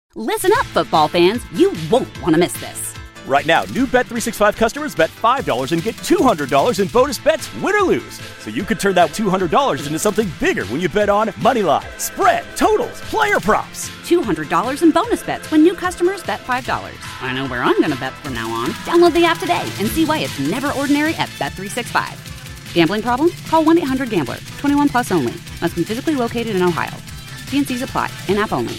Listen up, football fans. You won't want to miss this. Right now, new Bet365 customers bet $5 and get $200 in bonus bets, win or lose. So you could turn that $200 into something bigger when you bet on moneyline, spread, totals, player props. $200 in bonus bets when new customers bet $5. I know where I'm going to bet from now on. Download the app today and see why it's never ordinary at Bet365. Gambling problem? Call 1-800-GAMBLER. 21 plus only. Must be physically located in Ohio. T&Cs apply. In-app only.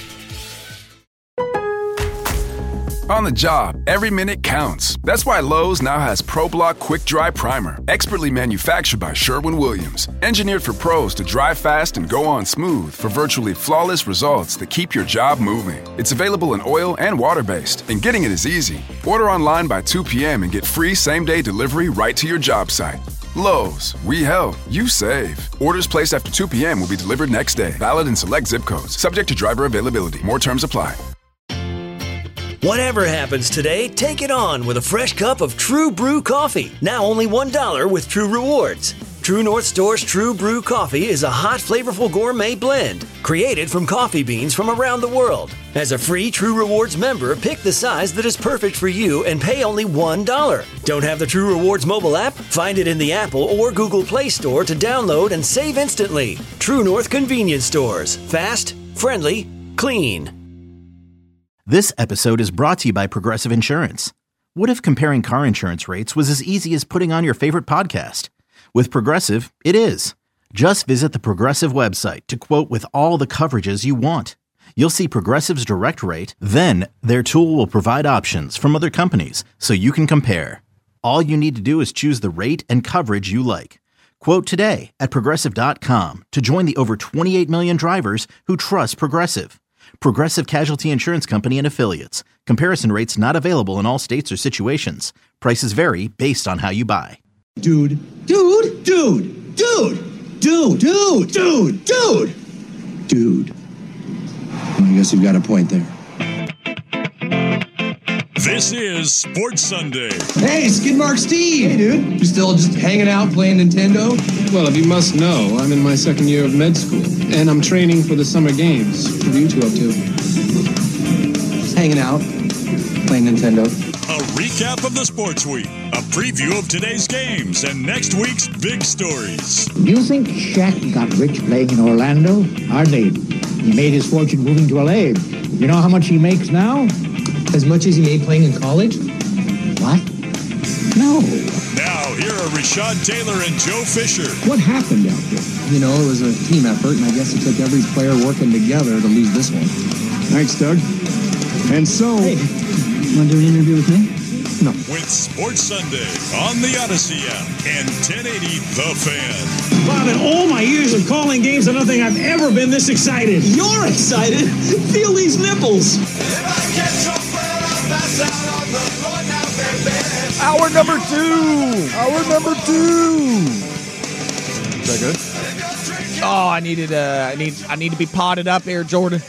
On the job, every minute counts. That's why Lowe's now has ProBlock Quick Dry Primer, expertly manufactured by Sherwin-Williams. Engineered for pros to dry fast and go on smooth for virtually flawless results that keep your job moving. It's available in oil and water-based, and getting it is easy. Order online by 2 p.m. and get free same-day delivery right to your job site. Lowe's, we help, you save. Orders placed after 2 p.m. will be delivered next day. Valid in select zip codes. Subject to driver availability. More terms apply. Whatever happens today, take it on with a fresh cup of True Brew coffee. Now only $1 with True Rewards. True North Store's True Brew coffee is a hot, flavorful gourmet blend created from coffee beans from around the world. As a free True Rewards member, pick the size that is perfect for you and pay only $1. Don't have the True Rewards mobile app? Find it in the Apple or Google Play Store to download and save instantly. True North Convenience Stores. Fast, friendly, clean. This episode is brought to you by Progressive Insurance. What if comparing car insurance rates was as easy as putting on your favorite podcast? With Progressive, it is. Just visit the Progressive website to quote with all the coverages you want. You'll see Progressive's direct rate, then their tool will provide options from other companies so you can compare. All you need to do is choose the rate and coverage you like. Quote today at Progressive.com to join the over 28 million drivers who trust Progressive. Progressive Casualty Insurance Company and Affiliates. Comparison rates not available in all states or situations. Prices vary based on how you buy. Dude. I guess you've got a point there. This is Sports Sunday. Hey, Skidmark Steve! Hey, dude. You still just hanging out playing Nintendo? Well, if you must know, I'm in my second year of med school, and I'm training for the summer games. What are you two up to? Just hanging out, playing Nintendo. A recap of the sports week, a preview of today's games, and next week's big stories. You think Shaq got rich playing in Orlando? Hardly. He made his fortune moving to LA. You know how much he makes now? As much as he made playing in college? What? No. Now, here are Rashad Taylor and Joe Fisher. What happened out there? You know, it was a team effort, and I guess it took every player working together to lose this one. Thanks, Doug. And so... Hey, you want to do an interview with me? No. With Sports Sunday on the Odyssey app and 1080 The Fan. Bob, in all my years of calling games, I don't think I've ever been this excited. You're excited? Feel these nipples. Hour number two. Is that good? Oh, I need to be potted up here, Jordan.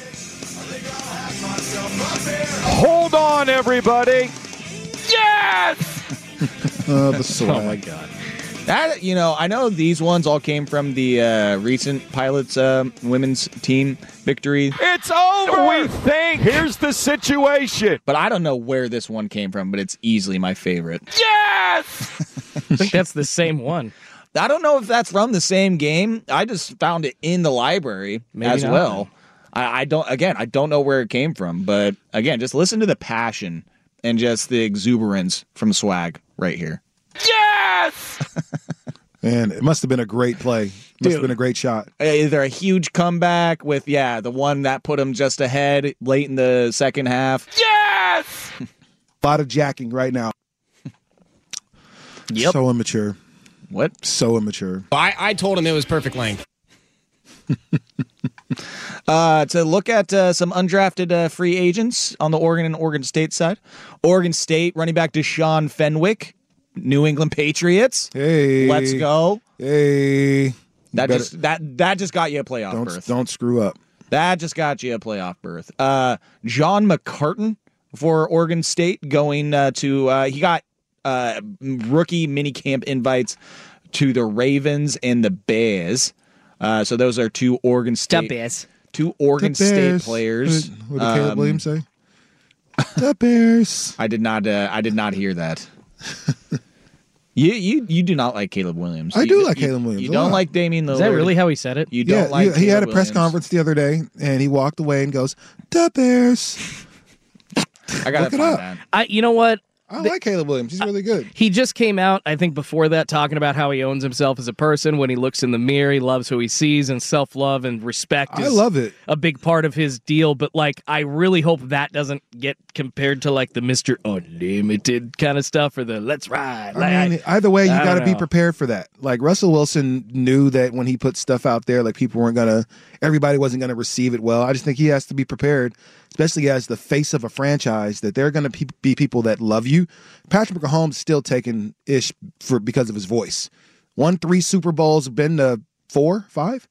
Hold on, everybody. Yes! The swag. Oh my God. That, I know these ones all came from the recent Pilots women's team victory. It's over, we think. Here's the situation. But I don't know where this one came from, but it's easily my favorite. Yes! I think that's the same one. I don't know if that's from the same game. I just found it in the library as well. I don't know where it came from, but again, just listen to the passion and just the exuberance from Swag right here. Yes! Man, it must have been a great play. Must have been a great shot. Either a huge comeback with, the one that put him just ahead late in the second half. Yes! A lot of jacking right now. Yep. So immature. What? So immature. I told him it was perfect length. To look at some undrafted free agents on the Oregon and Oregon State side. Oregon State running back Deshaun Fenwick, New England Patriots. Hey, let's go. Hey, that just got you a playoff berth. Don't screw up. That just got you a playoff berth. John McCartan for Oregon State going to he got rookie minicamp invites to the Ravens and the Bears. So those are two Oregon State. Bears. Two Oregon State players. What did Caleb Williams say? The Bears. I did not hear that. You do not like Caleb Williams. I do like Caleb Williams. You don't like Damian Lillard. Is that really how he said it? You don't like he had a Caleb press Williams. conference the other day, and he walked away and goes, "The Bears." I gotta Look it find up. that. You know what? I like Caleb Williams. He's really good. He just came out, I think, before that, talking about how he owns himself as a person. When he looks in the mirror, he loves who he sees, and self-love and respect is I love it. a big part of his deal. But, I really hope that doesn't get compared to, the Mr. Unlimited kind of stuff or the let's ride. I mean, either way, you got to be know. prepared for that. Russell Wilson knew that when he put stuff out there, everybody wasn't going to receive it well. I just think he has to be prepared, especially as the face of a franchise, that there are going to be people that love you. Patrick Mahomes is still taking ish because of his voice. Won 3 Super Bowls, been to 4.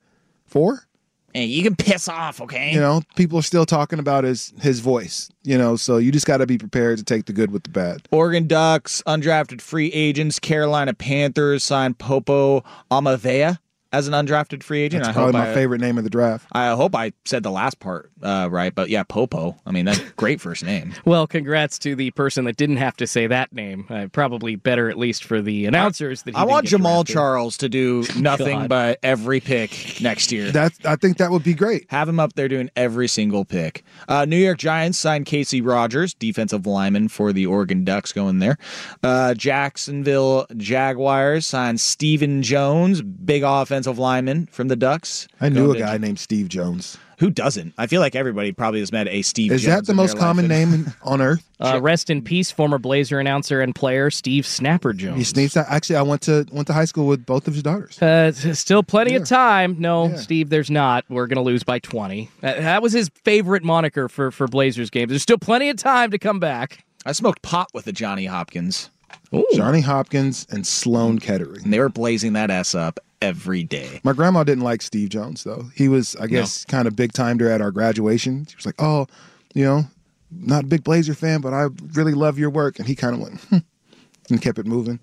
Hey, you can piss off, okay? People are still talking about his voice. So you just got to be prepared to take the good with the bad. Oregon Ducks, undrafted free agents. Carolina Panthers signed Popo Aumavae as an undrafted free agent. That's probably my favorite name of the draft. I hope I said the last part right, but yeah, Popo. I mean, that's a great first name. Well, congrats to the person that didn't have to say that name. Probably better, at least for the announcers. I want Jamal Charles to do nothing but every pick next year. I think that would be great. Have him up there doing every single pick. New York Giants signed Casey Rogers, defensive lineman for the Oregon Ducks, going there. Jacksonville Jaguars signed Stephen Jones, big offensive lineman from the Ducks. I knew a guy named Steve Jones. Who doesn't? I feel like everybody probably has met a Steve Jones. Is that the most common name on earth? Rest in peace, former Blazer announcer and player Steve Snapper Jones. Actually, I went to high school with both of his daughters. Still plenty of time. No, Steve, there's not. We're going to lose by 20. That was his favorite moniker for Blazers games. There's still plenty of time to come back. I smoked pot with the Johnny Hopkins. Ooh. Johnny Hopkins and Sloan Kettering. And they were blazing that ass up every day. My grandma didn't like Steve Jones, though. He was, I guess, kind of big-timed her at our graduation. She was like, not a big Blazer fan, but I really love your work. And he kind of went, and kept it moving.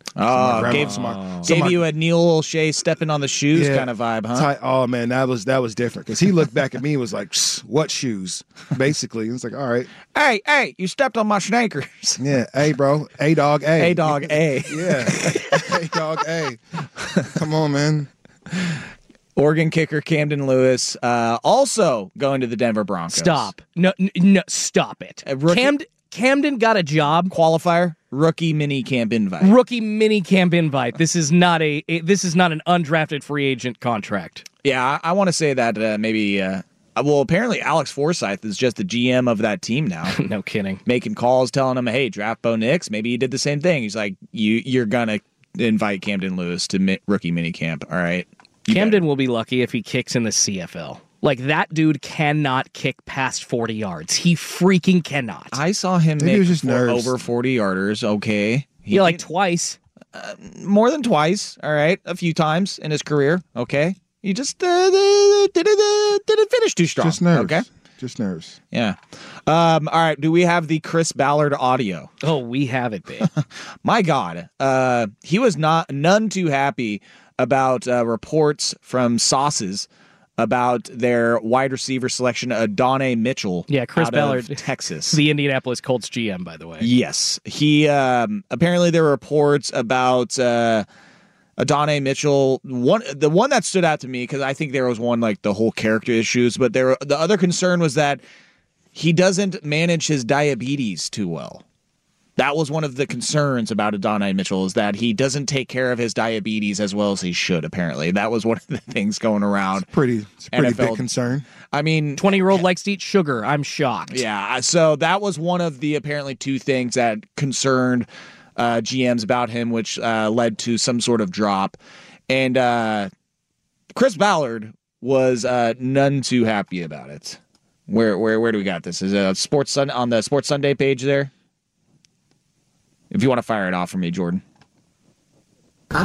Gave you a Neil O'Shea stepping on the shoes kind of vibe, huh? Oh, man, that was different. Because he looked back at me and was like, what shoes? Basically. It was like, all right. Hey, you stepped on my sneakers. Yeah, hey, bro. A-Dog A. A-Dog A. Yeah. A-Dog A. Come on, man. Oregon kicker Camden Lewis also going to the Denver Broncos. Stop. No, stop it. Camden got a job. Qualifier, rookie mini camp invite. This is not an undrafted free agent contract. Yeah, I want to say that maybe. Well, apparently Alex Forsythe is just the GM of that team now. No kidding. Making calls, telling him, "Hey, draft Bo Nix." Maybe he did the same thing. He's like, "You're gonna invite Camden Lewis to rookie mini camp, all right?" Camden will be lucky if he kicks in the CFL. That dude cannot kick past 40 yards. He freaking cannot. I saw him make over 40 yarders. Okay. Twice. More than twice. All right. A few times in his career. Okay. He just didn't finish too strong. Just nerves. Okay. Just nerves. Yeah. All right. Do we have the Chris Ballard audio? Oh, we have it, babe. My God. He was none too happy about reports from Sauces about their wide receiver selection, Adonai Mitchell. Yeah, Chris Ballard, Texas. The Indianapolis Colts GM, by the way. Yes. He apparently there were reports about Adonai Mitchell. The one that stood out to me, because I think there was one the whole character issues, but the other concern was that he doesn't manage his diabetes too well. That was one of the concerns about Adonai Mitchell, is that he doesn't take care of his diabetes as well as he should, apparently. That was one of the things going around. It's a pretty big concern. I mean, 20-year-old likes to eat sugar. I'm shocked. Yeah, so that was one of the apparently two things that concerned GMs about him, which led to some sort of drop. And Chris Ballard was none too happy about it. Where do we got this? Is it on the Sports Sunday page there? If you want to fire it off for me, Jordan. I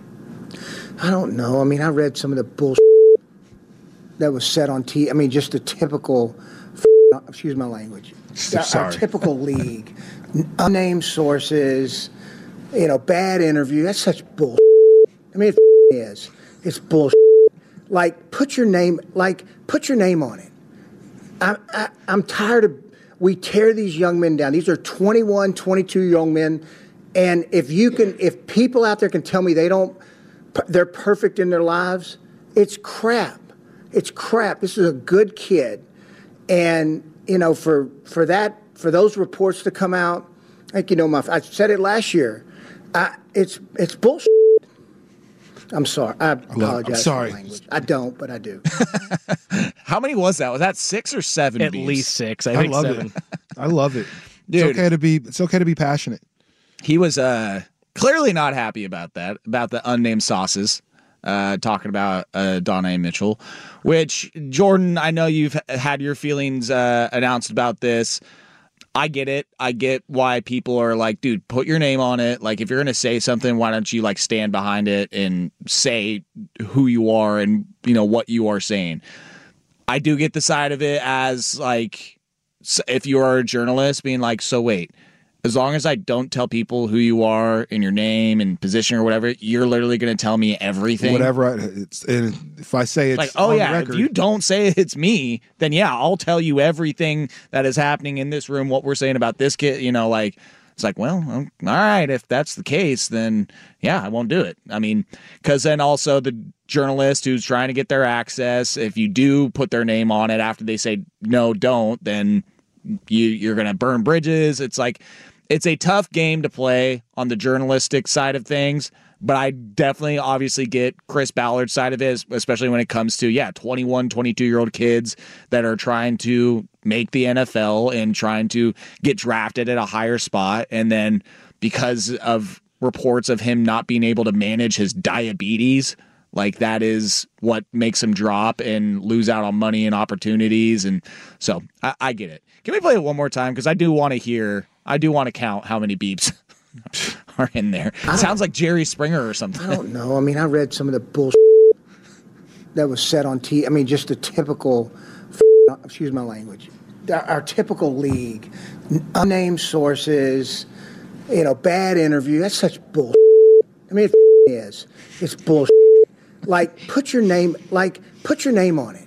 don't know. I mean, I read some of the bullshit that was said on TV. I mean, just the typical, excuse my language, our typical league. Unnamed sources, bad interview. That's such bullshit. I mean, it is. It's bullshit. Put your name on it. I'm tired of we tear these young men down. These are 21, 22 young men. And if people out there can tell me they're perfect in their lives, it's crap. It's crap. This is a good kid. And, for those reports to come out, like, I said it last year, it's bullshit. I'm sorry. I apologize for the language. I don't, but I do. How many was that? Was that 6 or 7? At least 6. I think love 7. It. I love it. Dude, it's okay to be passionate. He was clearly not happy about that, about the unnamed sauces, talking about Donna Mitchell, which, Jordan, I know you've had your feelings announced about this. I get it. I get why people are like, dude, put your name on it. Like, if you're going to say something, why don't you stand behind it and say who you are and, what you are saying. I do get the side of it as, if you are a journalist being like, so wait, as long as I don't tell people who you are and your name and position or whatever, you're literally going to tell me everything. Whatever. And if I say it's on the yeah, record, if you don't say it's me, then yeah, I'll tell you everything that is happening in this room, what we're saying about this kid, it's like, well, all right, if that's the case, then yeah, I won't do it. I mean, because then also the journalist who's trying to get their access, if you do put their name on it after they say, no, don't, then you're going to burn bridges. It's like, it's a tough game to play on the journalistic side of things, but I definitely obviously get Chris Ballard's side of it, especially when it comes to, 21, 22-year-old kids that are trying to make the NFL and trying to get drafted at a higher spot. And then because of reports of him not being able to manage his diabetes, that is what makes him drop and lose out on money and opportunities. And so I get it. Can we play it one more time? Because I do want to count how many beeps are in there. It sounds like Jerry Springer or something. I don't know. I mean, I read some of the bullshit that was said on TV. I mean, just the typical, excuse my language, our typical league, unnamed sources, bad interview. That's such bullshit. I mean, it is. It's bullshit. Put your name on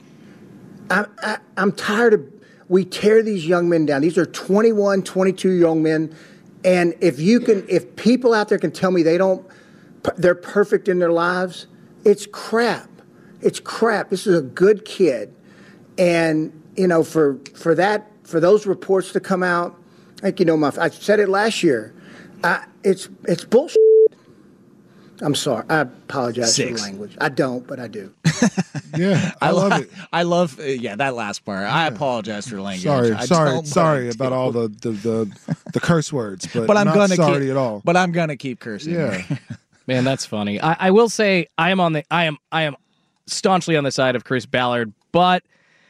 it. I'm tired of. We tear these young men down. These are 21, 22 young men. And if people out there can tell me they're perfect in their lives, it's crap. It's crap. This is a good kid. And, for those reports to come out, like, I said it last year, it's bullshit. I'm sorry. I apologize 6. for the language. I don't, but I do. Yeah, I love it. I love that last part. I apologize for the language. Sorry about all the curse words, but I'm not gonna sorry at all. But I'm gonna keep cursing. Yeah, man, that's funny. I will say I am staunchly on the side of Chris Ballard, but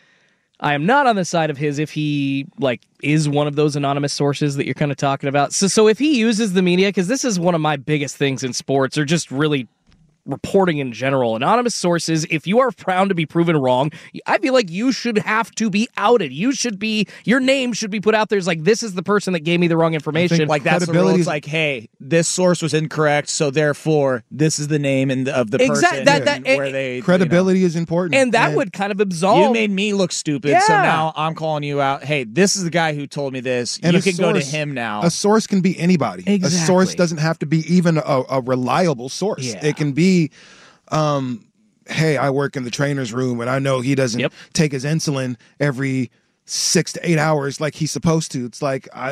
I am not on the side of his if he is one of those anonymous sources that you're kind of talking about. So if he uses the media, because this is one of my biggest things in sports, or just really reporting in general, anonymous sources, if you are found to be proven wrong, I feel like you should have to be outed. Your name should be put out there as this is the person that gave me the wrong information. That's the rule. It's hey, this source was incorrect, so therefore this is the name of the person. Where they credibility is important, and that would kind of absolve. You made me look stupid, so now I'm calling you out. Hey, this is the guy who told me this. And you can go to him now. A source can be anybody. Exactly. A source doesn't have to be even a reliable source. Yeah. It can be. Hey, I work in the trainer's room and I know he doesn't take his insulin every 6 to 8 hours like he's supposed to. It's I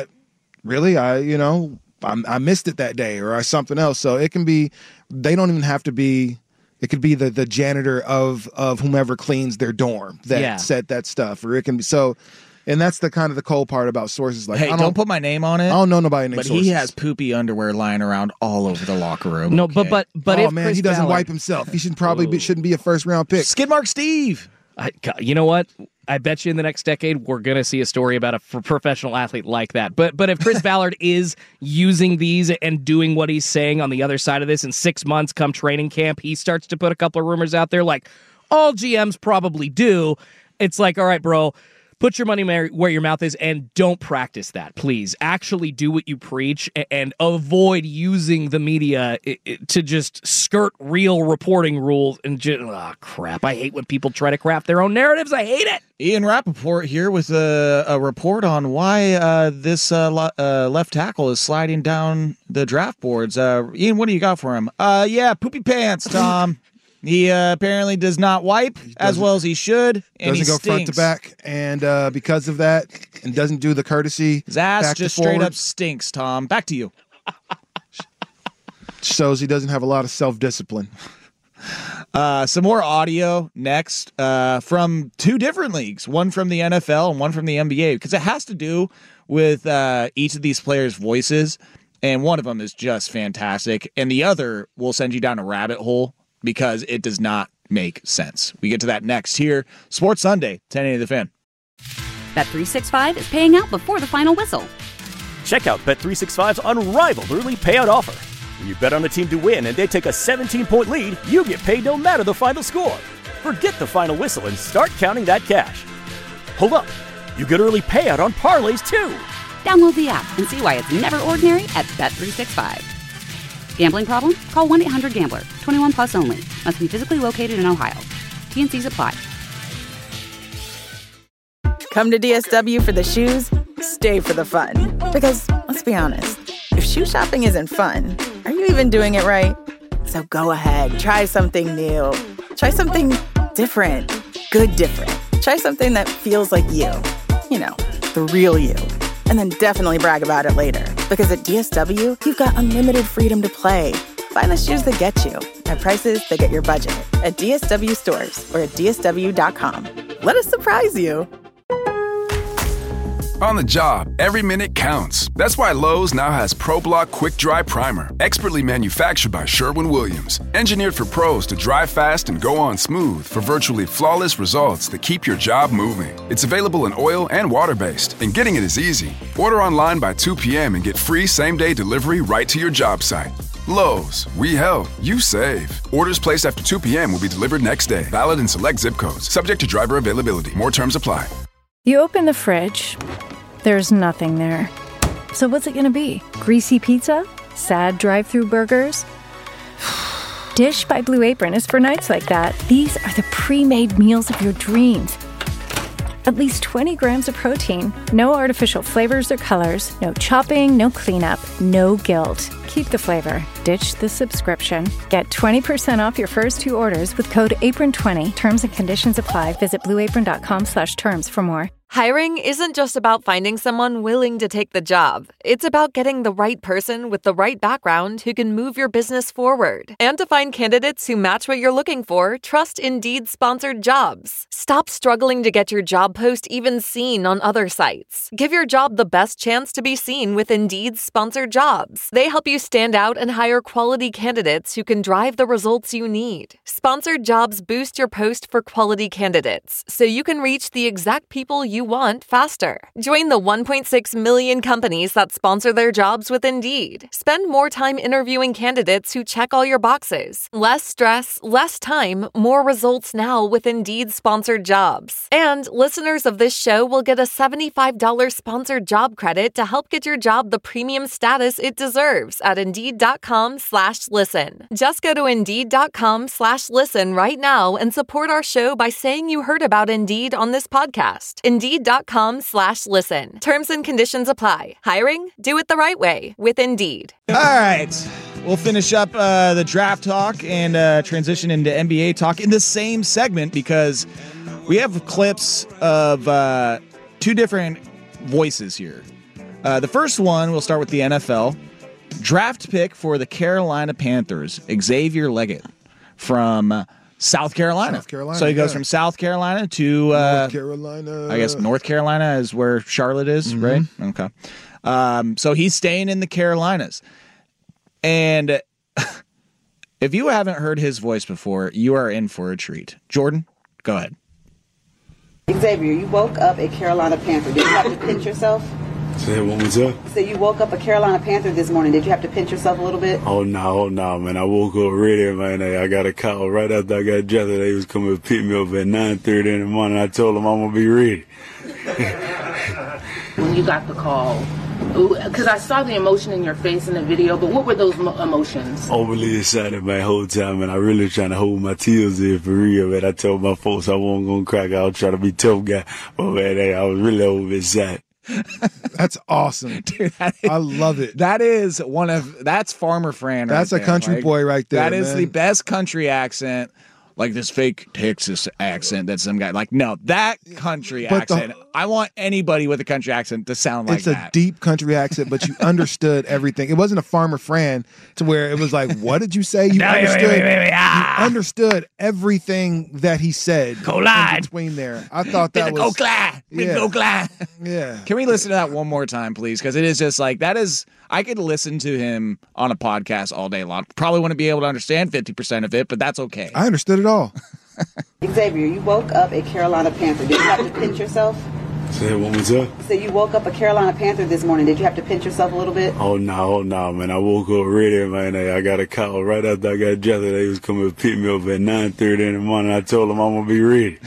missed it that day or something else. So it can be, they don't even have to be, it could be the janitor of whomever cleans their dorm that said that stuff, or it can be and that's the kind of the cold part about sources. Hey, don't put my name on it. I don't know nobody named sources. But he has poopy underwear lying around all over the locker room. No, okay? but oh man, he doesn't wipe himself. He shouldn't be a first round pick. Skidmark Steve. You know what? I bet you in the next decade we're going to see a story about a professional athlete like that. But if Chris Ballard is using these and doing what he's saying on the other side of this, in 6 months come training camp, he starts to put a couple of rumors out there like all GMs probably do. It's all right, bro. put your money where your mouth is and don't practice that, please. Actually do what you preach and avoid using the media to just skirt real reporting rules and just, crap. I hate when people try to craft their own narratives. I hate it. Ian Rappaport here with a report on why this left tackle is sliding down the draft boards. Ian, what do you got for him? Poopy pants, Tom. He apparently does not wipe as well as he should, and doesn't he go stinks. front to back, and because of that, and doesn't do the courtesy. His ass back just to straight forward. up stinks, Tom. Back to you. Shows he doesn't have a lot of self-discipline. Some more audio next from two different leagues, one from the NFL and one from the NBA, because it has to do with each of these players' voices, and one of them is just fantastic, and the other will send you down a rabbit hole because it does not make sense. We get to that next here. Sports Sunday, 1080 The Fan. Bet365 is paying out before the final whistle. Check out Bet365's unrivaled early payout offer. When you bet on a team to win and they take a 17-point lead, you get paid no matter the final score. Forget the final whistle and start counting that cash. Hold up. You get early payout on parlays, too. Download the app and see why it's never ordinary at Bet365. Gambling problem? Call 1-800-GAMBLER. 21 plus only. Must be physically located in Ohio. T&Cs apply. Come to DSW for the shoes, stay for the fun. Because, let's be honest, if shoe shopping isn't fun, are you even doing it right? So go ahead, try something new. Try something different. Good different. Try something that feels like you. You know, the real you. And then definitely brag about it later. Because at DSW, you've got unlimited freedom to play. Find the shoes that get you at prices that get your budget at DSW stores or at DSW.com. Let us surprise you. On the job, every minute counts. That's why Lowe's now has ProBlock Quick Dry Primer, expertly manufactured by Sherwin-Williams. Engineered for pros to dry fast and go on smooth for virtually flawless results that keep your job moving. It's available in oil and water-based, and getting it is easy. Order online by 2 p.m. and get free same-day delivery right to your job site. Lowe's, we help, you save. Orders placed after 2 p.m. will be delivered next day. Valid in select zip codes. Subject to driver availability. More terms apply. You open the fridge. There's nothing there. So what's it gonna be? Greasy pizza? Sad drive-through burgers? Dish by Blue Apron is for nights like that. These are the pre-made meals of your dreams. At least 20 grams of protein, no artificial flavors or colors, no chopping, no cleanup, no guilt. Keep the flavor. Ditch the subscription. Get 20% off your first 2 orders with code APRON20. Terms and conditions apply. Visit blueapron.com/terms for more. Hiring isn't just about finding someone willing to take the job. It's about getting the right person with the right background who can move your business forward. And to find candidates who match what you're looking for, trust Indeed sponsored jobs. Stop struggling to get your job post even seen on other sites. Give your job the best chance to be seen with Indeed sponsored jobs. They help you stand out and hire quality candidates who can drive the results you need. Sponsored jobs boost your post for quality candidates, so you can reach the exact people you want faster. Join the 1.6 million companies that sponsor their jobs with Indeed. Spend more time interviewing candidates who check all your boxes. Less stress, less time, more results now with Indeed sponsored jobs. And listeners of this show will get a $75 sponsored job credit to help get your job the premium status it deserves at Indeed.com/listen. Just go to Indeed.com/listen right now and support our show by saying you heard about Indeed on this podcast. Indeed.com/listen. Terms and conditions apply. Hiring? Do it the right way with Indeed. All right. We'll finish up the draft talk and transition into NBA talk in the same segment because we have clips of 2 different voices here. The first one, we'll start with the NFL. Draft pick for the Carolina Panthers, Xavier Leggett from South Carolina. So he goes from South Carolina to North Carolina. I guess North Carolina is where Charlotte is, right? Okay. So he's staying in the Carolinas. And if you haven't heard his voice before, you are in for a treat. Jordan, go ahead. Xavier, you woke up a Carolina Panther. Did you have to pinch yourself? Say it one more time. So you woke up a Carolina Panther this morning. Did you have to pinch yourself a little bit? Oh, no, man. I woke up ready, man. I got a call right after I got dressed. They was coming to pick me up at 9:30 in the morning. I told them I'm going to be ready. When you got the call, because I saw the emotion in your face in the video, but what were those emotions? Overly excited my whole time, and I really trying to hold my tears in for real, man. I told my folks I wasn't going to crack. I was trying to be tough guy, but man, I was really overly excited. That's awesome. Dude, I love it. That's Farmer Fran. That's right a country there. boy right there. That is man. the best country accent. Like this fake Texas accent that some guy like. No, that country accent. I want anybody with a country accent to sound like that. It's a deep country accent, but you understood everything. It wasn't a Farmer Fran to where it was like, "What did you say?" You understood. You understood everything that he said. In between there, I thought that was. Yeah. Can we listen to that one more time, please? Because it is just like that is. I could listen to him on a podcast all day long. Probably wouldn't be able to understand 50% of it, but that's okay. I understood it all. Xavier, you woke up a Carolina Panther. Did you have to pinch yourself? Say it one more time. So you woke up a Carolina Panther this morning. Did you have to pinch yourself a little bit? Oh, no, man. I woke up ready, man. I got a call right after I got dressed. They was coming to pick me up at 9:30 in the morning. I told them I'm going to be ready.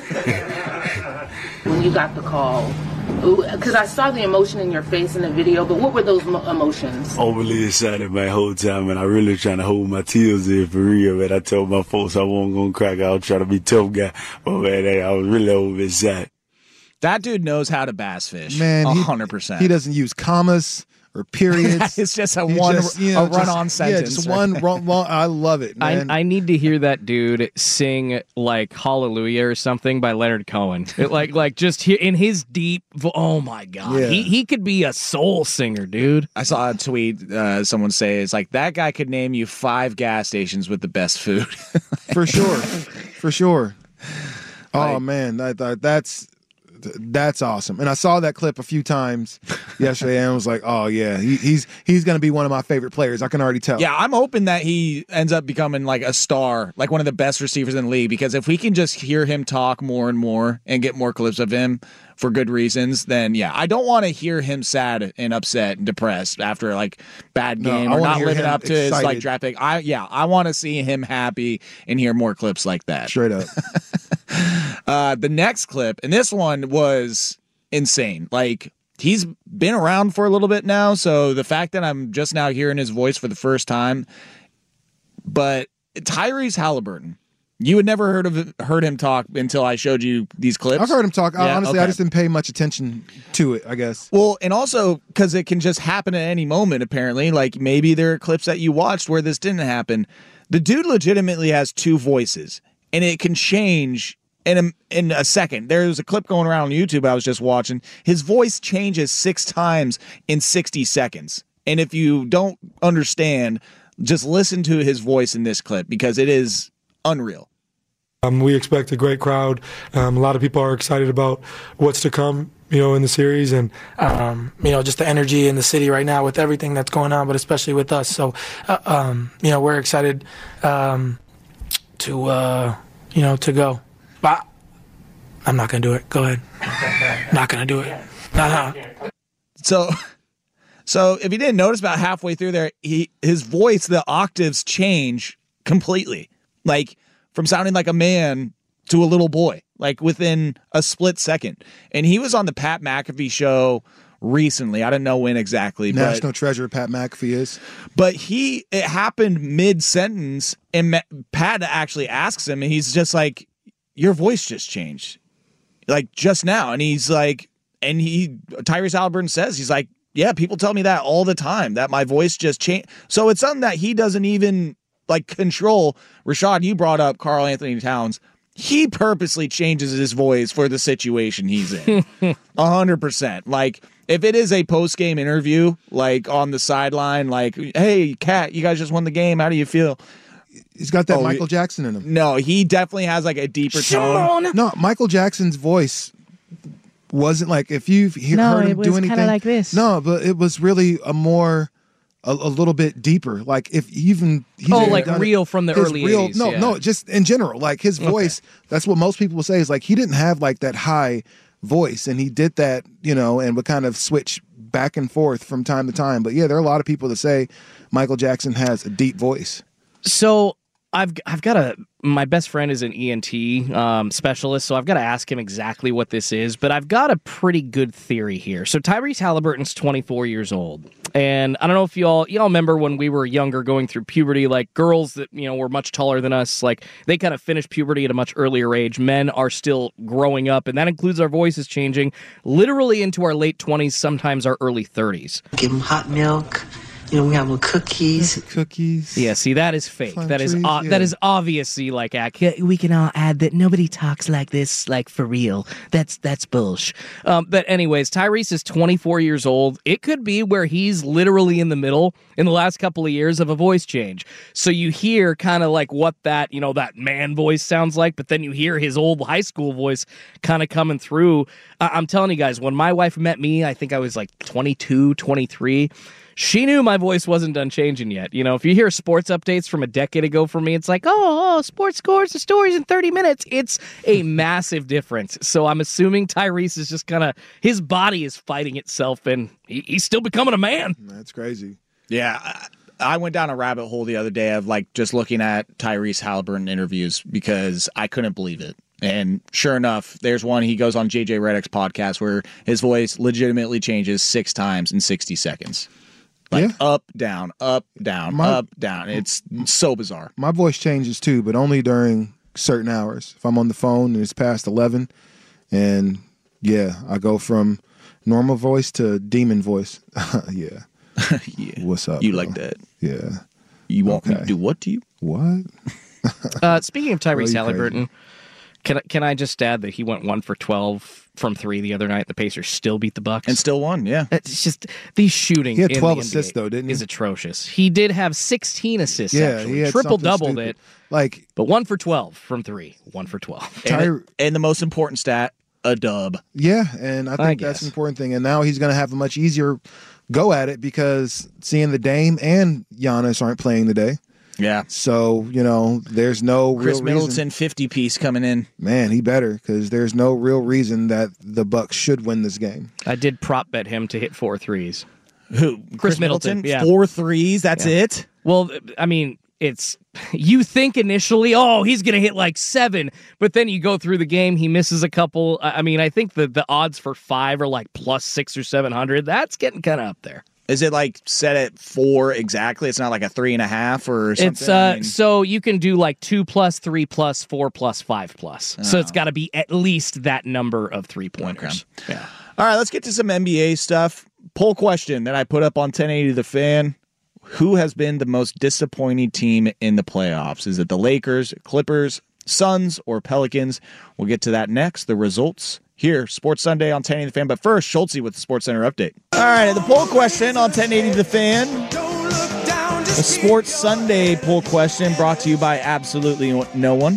When you got the call, because I saw the emotion in your face in the video, but what were those emotions? Overly excited my whole time, and I really trying to hold my tears in for real, man. I told my folks I wasn't going to crack. I was trying to be tough guy, but man, I was really overly excited. That dude knows how to bass fish. Man, 100%. He doesn't use commas or periods. It's just a run-on sentence. Yeah, just one wrong. I love it, man. I need to hear that dude sing like Hallelujah or something by Leonard Cohen. Like just in his deep. Oh my god, Yeah. he could be a soul singer, dude. I saw a tweet. Someone say it's like that guy could name you 5 gas stations with the best food. For sure. Oh man, that's awesome. And I saw that clip a few times yesterday and was like, oh yeah, he's going to be one of my favorite players. I can already tell. Yeah, I'm hoping that he ends up becoming like a star, like one of the best receivers in the league, because if we can just hear him talk more and more and get more clips of him for good reasons, then yeah, I don't want to hear him sad and upset and depressed after like bad game or not living up to his like draft pick. I want to see him happy and hear more clips like that. Straight up. The next clip, and this one was insane. Like, he's been around for a little bit now, so the fact that I'm just now hearing his voice for the first time, but Tyrese Halliburton, you had never heard him talk until I showed you these clips? I've heard him talk. Yeah, honestly, okay. I just didn't pay much attention to it, I guess. Well, and also because it can just happen at any moment, apparently. Like, maybe there are clips that you watched where this didn't happen. The dude legitimately has 2 voices, and it can change in a second. There's a clip going around on YouTube I was just watching. His voice changes 6 times in 60 seconds. And if you don't understand, just listen to his voice in this clip because it is unreal. We expect a great crowd. A lot of people are excited about what's to come, in the series, and just the energy in the city right now with everything that's going on, but especially with us. So, we're excited to go. But I'm not going to do it. Go ahead. Not going to do it. No. So if you didn't notice, about halfway through there, his voice, the octaves change completely, like from sounding like a man to a little boy, like within a split second. And he was on the Pat McAfee show recently. I don't know when exactly. National treasure Pat McAfee is. But it happened mid-sentence, and Pat actually asks him, and he's just like, your voice just changed, like just now. And he's like, Tyrese Halliburton says, he's like, yeah, people tell me that all the time, that my voice just changed. So it's something that he doesn't even like control. Rashad, you brought up Karl Anthony Towns. He purposely changes his voice for the situation he's in. 100%. Like, if it is a post-game interview, like on the sideline, like, hey, Kat, you guys just won the game. How do you feel? He's got that Michael Jackson in him. No, he definitely has like a deeper tone. No, Michael Jackson's voice wasn't like, if you've heard him do anything. Kind of like this. No, but it was really a little bit deeper. Like if even like real from the early 80s. No, just in general. Like his voice, that's what most people will say is like he didn't have like that high voice, and he did that, and would kind of switch back and forth from time to time. But yeah, there are a lot of people that say Michael Jackson has a deep voice. So I've got my best friend is an ENT specialist, so I've got to ask him exactly what this is, but I've got a pretty good theory here. So Tyrese Halliburton's 24 years old, and I don't know if y'all remember when we were younger going through puberty, like girls that, were much taller than us, like they kind of finished puberty at a much earlier age. Men are still growing up, and that includes our voices changing literally into our late 20s, sometimes our early 30s. Give them hot milk. We have little cookies. Cookies. Yeah, see, that is fake. That is obviously like we can all add that nobody talks like this, like for real. That's bullsh. But anyways, Tyrese is 24 years old. It could be where he's literally in the middle in the last couple of years of a voice change. So you hear kind of like what that man voice sounds like, but then you hear his old high school voice kind of coming through. I'm telling you guys, when my wife met me, I think I was like 22, 23. She knew my voice wasn't done changing yet. If you hear sports updates from a decade ago from me, it's like, oh, sports scores, the stories in 30 minutes. It's a massive difference. So I'm assuming Tyrese is just his body is fighting itself, and he's still becoming a man. That's crazy. Yeah, I went down a rabbit hole the other day of just looking at Tyrese Halliburton interviews because I couldn't believe it. And sure enough, there's one, he goes on JJ Redick's podcast where his voice legitimately changes 6 times in 60 seconds. Up, down, up, down, up, down. It's so bizarre. My voice changes too, but only during certain hours. If I'm on the phone and it's past 11, and I go from normal voice to demon voice. Yeah. What's up? You bro? like that? Yeah. You want me to do what to you? What? Speaking of Tyrese Halliburton, can I just add that he went 1 for 12 from 3 the other night? The Pacers still beat the Bucks and still won. Yeah, it's just these shooting. He had 12 assists though, didn't he? Is atrocious. He did have 16 assists. Yeah, actually. he had triple doubled it. But 1 for 12 from 3. 1 for 12. And the most important stat, a dub. Yeah, and I think that's an important thing. And now he's going to have a much easier go at it because seeing the Dame and Giannis aren't playing today. Yeah. So, there's no real Chris reason. Middleton 50-piece coming in. Man, he better because there's no real reason that the Bucks should win this game. I did prop bet him to hit 4 threes. Who? Chris Middleton? Yeah. 4 threes? That's it? Well, I mean, you think initially, he's going to hit like 7, but then you go through the game, he misses a couple. I mean, I think the odds for 5 are like plus 600 or 700. That's getting kind of up there. Is it set at 4 exactly? It's not like a 3.5 or something? It's so you can do like 2+, 3+, 4+, 5+. So it's got to be at least that number of 3-pointers. Okay. Yeah. All right, let's get to some NBA stuff. Poll question that I put up on 1080 The Fan. Who has been the most disappointing team in the playoffs? Is it the Lakers, Clippers, Suns, or Pelicans? We'll get to that next. The results here, Sports Sunday on 1080 The Fan. But first, Schultze with the Sports Center update. All right, the poll question on 1080 The Fan. The Sports Sunday poll question brought to you by absolutely no one.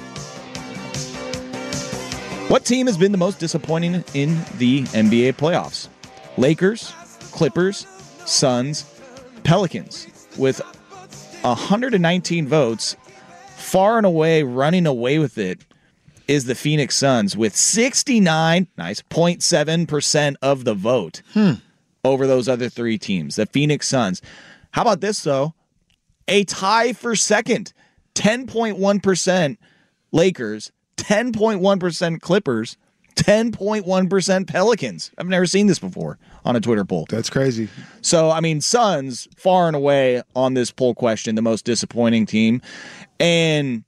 What team has been the most disappointing in the NBA playoffs? Lakers, Clippers, Suns, Pelicans. With 119 votes, far and away running away with it is the Phoenix Suns with 69.7% of the vote over those other 3 teams, the Phoenix Suns. How about this, though? A tie for second. 10.1% Lakers, 10.1% Clippers, 10.1% Pelicans. I've never seen this before on a Twitter poll. That's crazy. So, I mean, Suns, far and away on this poll question, the most disappointing team. And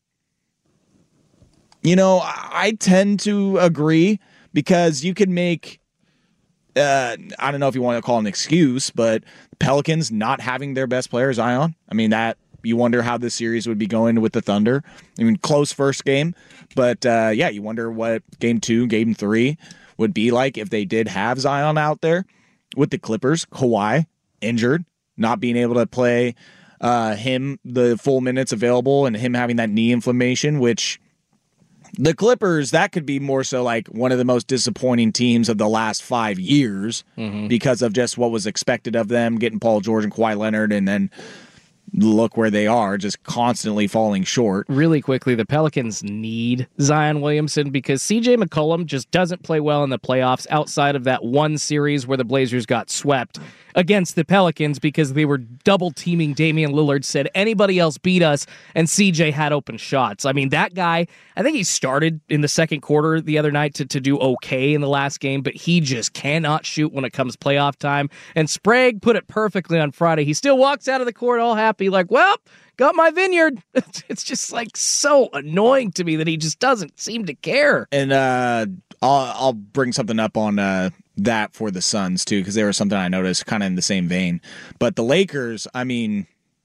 I tend to agree because you could make, I don't know if you want to call it an excuse, but Pelicans not having their best player, Zion. I mean, that you wonder how this series would be going with the Thunder. I mean, close first game, but you wonder what game 2, game 3 would be like if they did have Zion out there. With the Clippers, Kawhi injured, not being able to play him the full minutes available and him having that knee inflammation, which the Clippers, that could be more so like one of the most disappointing teams of the last 5 years because of just what was expected of them, getting Paul George and Kawhi Leonard, and then look where they are, just constantly falling short. Really quickly, the Pelicans need Zion Williamson because CJ McCollum just doesn't play well in the playoffs outside of that one series where the Blazers got swept against the Pelicans because they were double teaming Damian Lillard, said anybody else beat us, and CJ had open shots. I mean, that guy, I think he started in the second quarter the other night to do okay in the last game, but he just cannot shoot when it comes playoff time. And Sprague put it perfectly on Friday. He still walks out of the court all happy, like, well, got my vineyard. It's just like so annoying to me that he just doesn't seem to care. And I'll bring something up on that for the Suns too, because there was something I noticed kind of in the same vein. But the Lakers, I mean,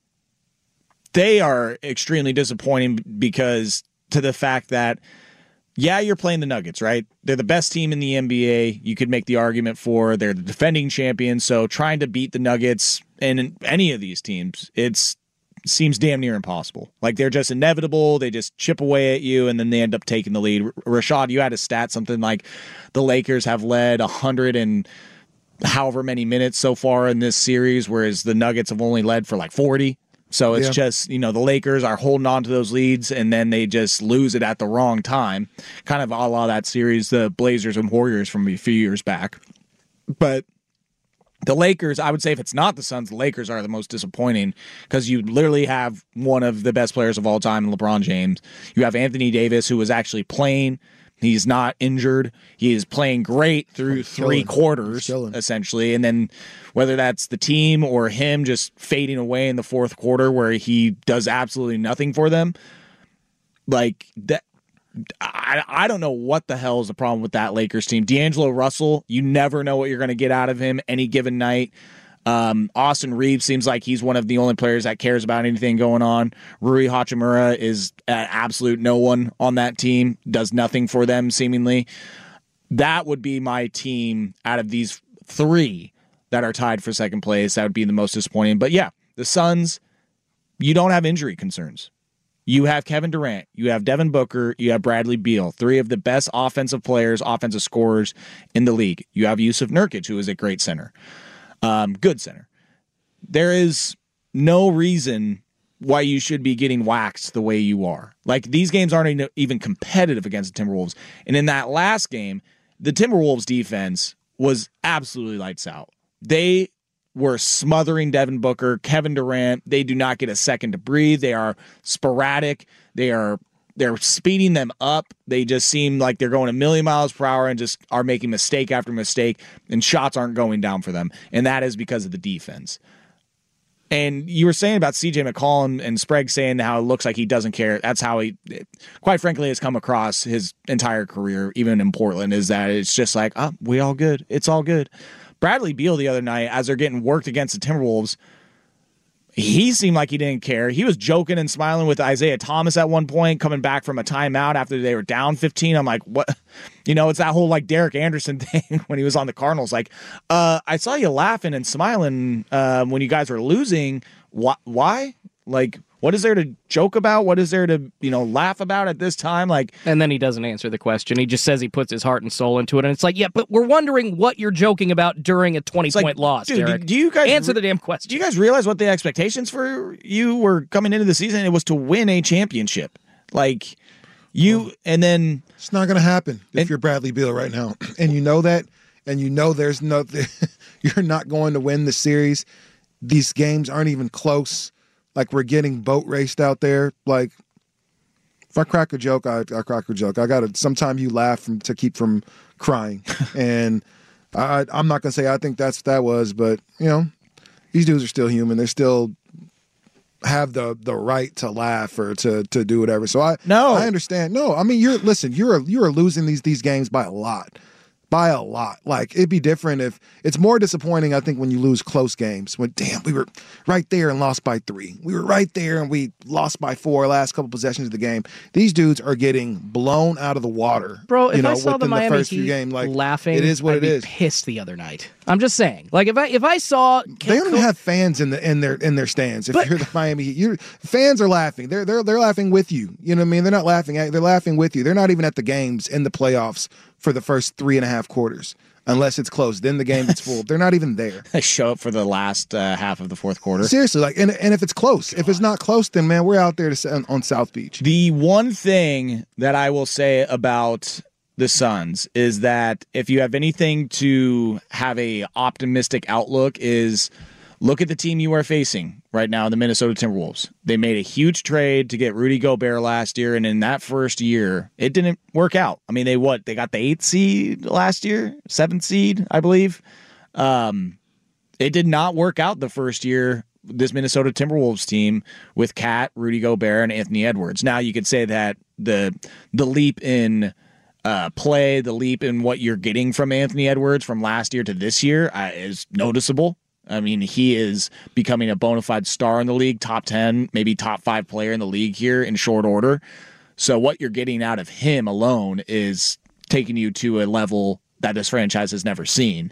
they are extremely disappointing because to the fact that, yeah, you're playing the Nuggets, right? They're the best team in the NBA. You could make the argument for they're the defending champions. So trying to beat the Nuggets and any of these teams, seems damn near impossible. Like they're just inevitable. They just chip away at you, and then they end up taking the lead. Rashad, you had a stat, something like the Lakers have led 100 and however many minutes so far in this series, whereas the Nuggets have only led for like 40. So it's just, the Lakers are holding on to those leads, and then they just lose it at the wrong time. Kind of a la that series, the Blazers and Warriors from a few years back. But the Lakers, I would say if it's not the Suns, the Lakers are the most disappointing because you literally have one of the best players of all time, LeBron James. You have Anthony Davis, who was actually playing. He's not injured. He is playing great through three quarters, essentially. And then whether that's the team or him just fading away in the fourth quarter where he does absolutely nothing for them, like that. I don't know what the hell is the problem with that Lakers team. D'Angelo Russell, you never know what you're going to get out of him any given night. Austin Reeves seems like he's one of the only players that cares about anything going on. Rui Hachimura is an absolute no one on that team, does nothing for them seemingly. That would be my team out of these three that are tied for second place. That would be the most disappointing. But yeah, the Suns, you don't have injury concerns. You have Kevin Durant, you have Devin Booker, you have Bradley Beal, three of the best offensive players, offensive scorers in the league. You have Yusuf Nurkic, who is a great center, good center. There is no reason why you should be getting waxed the way you are. Like, these games aren't even competitive against the Timberwolves. And in that last game, the Timberwolves defense was absolutely lights out. They were smothering Devin Booker, Kevin Durant. They do not get a second to breathe. They are sporadic. They're speeding them up. They just seem like they're going a million miles per hour and just are making mistake after mistake, and shots aren't going down for them. And that is because of the defense. And you were saying about CJ McCollum and Sprague saying how it looks like he doesn't care. That's how he, quite frankly, has come across his entire career, even in Portland, is that it's just like, oh, we all good. It's all good. Bradley Beal the other night, as they're getting worked against the Timberwolves, he seemed like he didn't care. He was joking and smiling with Isaiah Thomas at one point, coming back from a timeout after they were down 15. I'm like, what? It's that whole like Derek Anderson thing when he was on the Cardinals. Like, I saw you laughing and smiling when you guys were losing. Why? Like, what is there to joke about? What is there to, laugh about at this time? Like, and then he doesn't answer the question. He just says he puts his heart and soul into it. And it's like, yeah, but we're wondering what you're joking about during a 20-point loss, dude, Derek. Do you guys answer the damn question? Do you guys realize what the expectations for you were coming into the season? It was to win a championship. Like, and then it's not going to happen if you're Bradley Beal right now. And you know that, and there's nothing, you're not going to win the series. These games aren't even close. Like, we're getting boat raced out there. Like, if I crack a joke, I crack a joke. I got to, sometimes you laugh to keep from crying. And I'm not going to say I think that's what that was, but, these dudes are still human. They still have the right to laugh or to do whatever. So I understand. No, I mean, you're losing these games by a lot. By a lot. Like, it'd be different if it's more disappointing, I think, when you lose close games. When, damn, we were right there and lost by 3. We were right there and we lost by 4 last couple possessions of the game. These dudes are getting blown out of the water. Bro, if I saw the Miami Heat game, like, laughing, it is what I'd it is. Be pissed the other night. I'm just saying. Like, if I saw, they don't even have fans in their stands. If you're the Miami Heat, fans are laughing. They're laughing with you. You know what I mean? They're not laughing. They're laughing with you. They're not even at the games in the playoffs for the first 3.5 quarters. unless it's close. Then the game gets full. They're not even there. They show up for the last half of the fourth quarter. Seriously, like, and if it's close, if it's not close, then man, we're out there on South Beach. The one thing that I will say about the Suns is that if you have anything to have a optimistic outlook, is look at the team you are facing right now, the Minnesota Timberwolves. They made a huge trade to get Rudy Gobert last year, and in that first year, it didn't work out. I mean, they got the 8th seed last year, 7th seed, I believe. It did not work out the first year, this Minnesota Timberwolves team, with Cat, Rudy Gobert, and Anthony Edwards. Now, you could say that the leap in play, the leap in what you're getting from Anthony Edwards from last year to this year is noticeable. I mean, he is becoming a bona fide star in the league, top 10, maybe top 5 player in the league here in short order. So what you're getting out of him alone is taking you to a level that this franchise has never seen.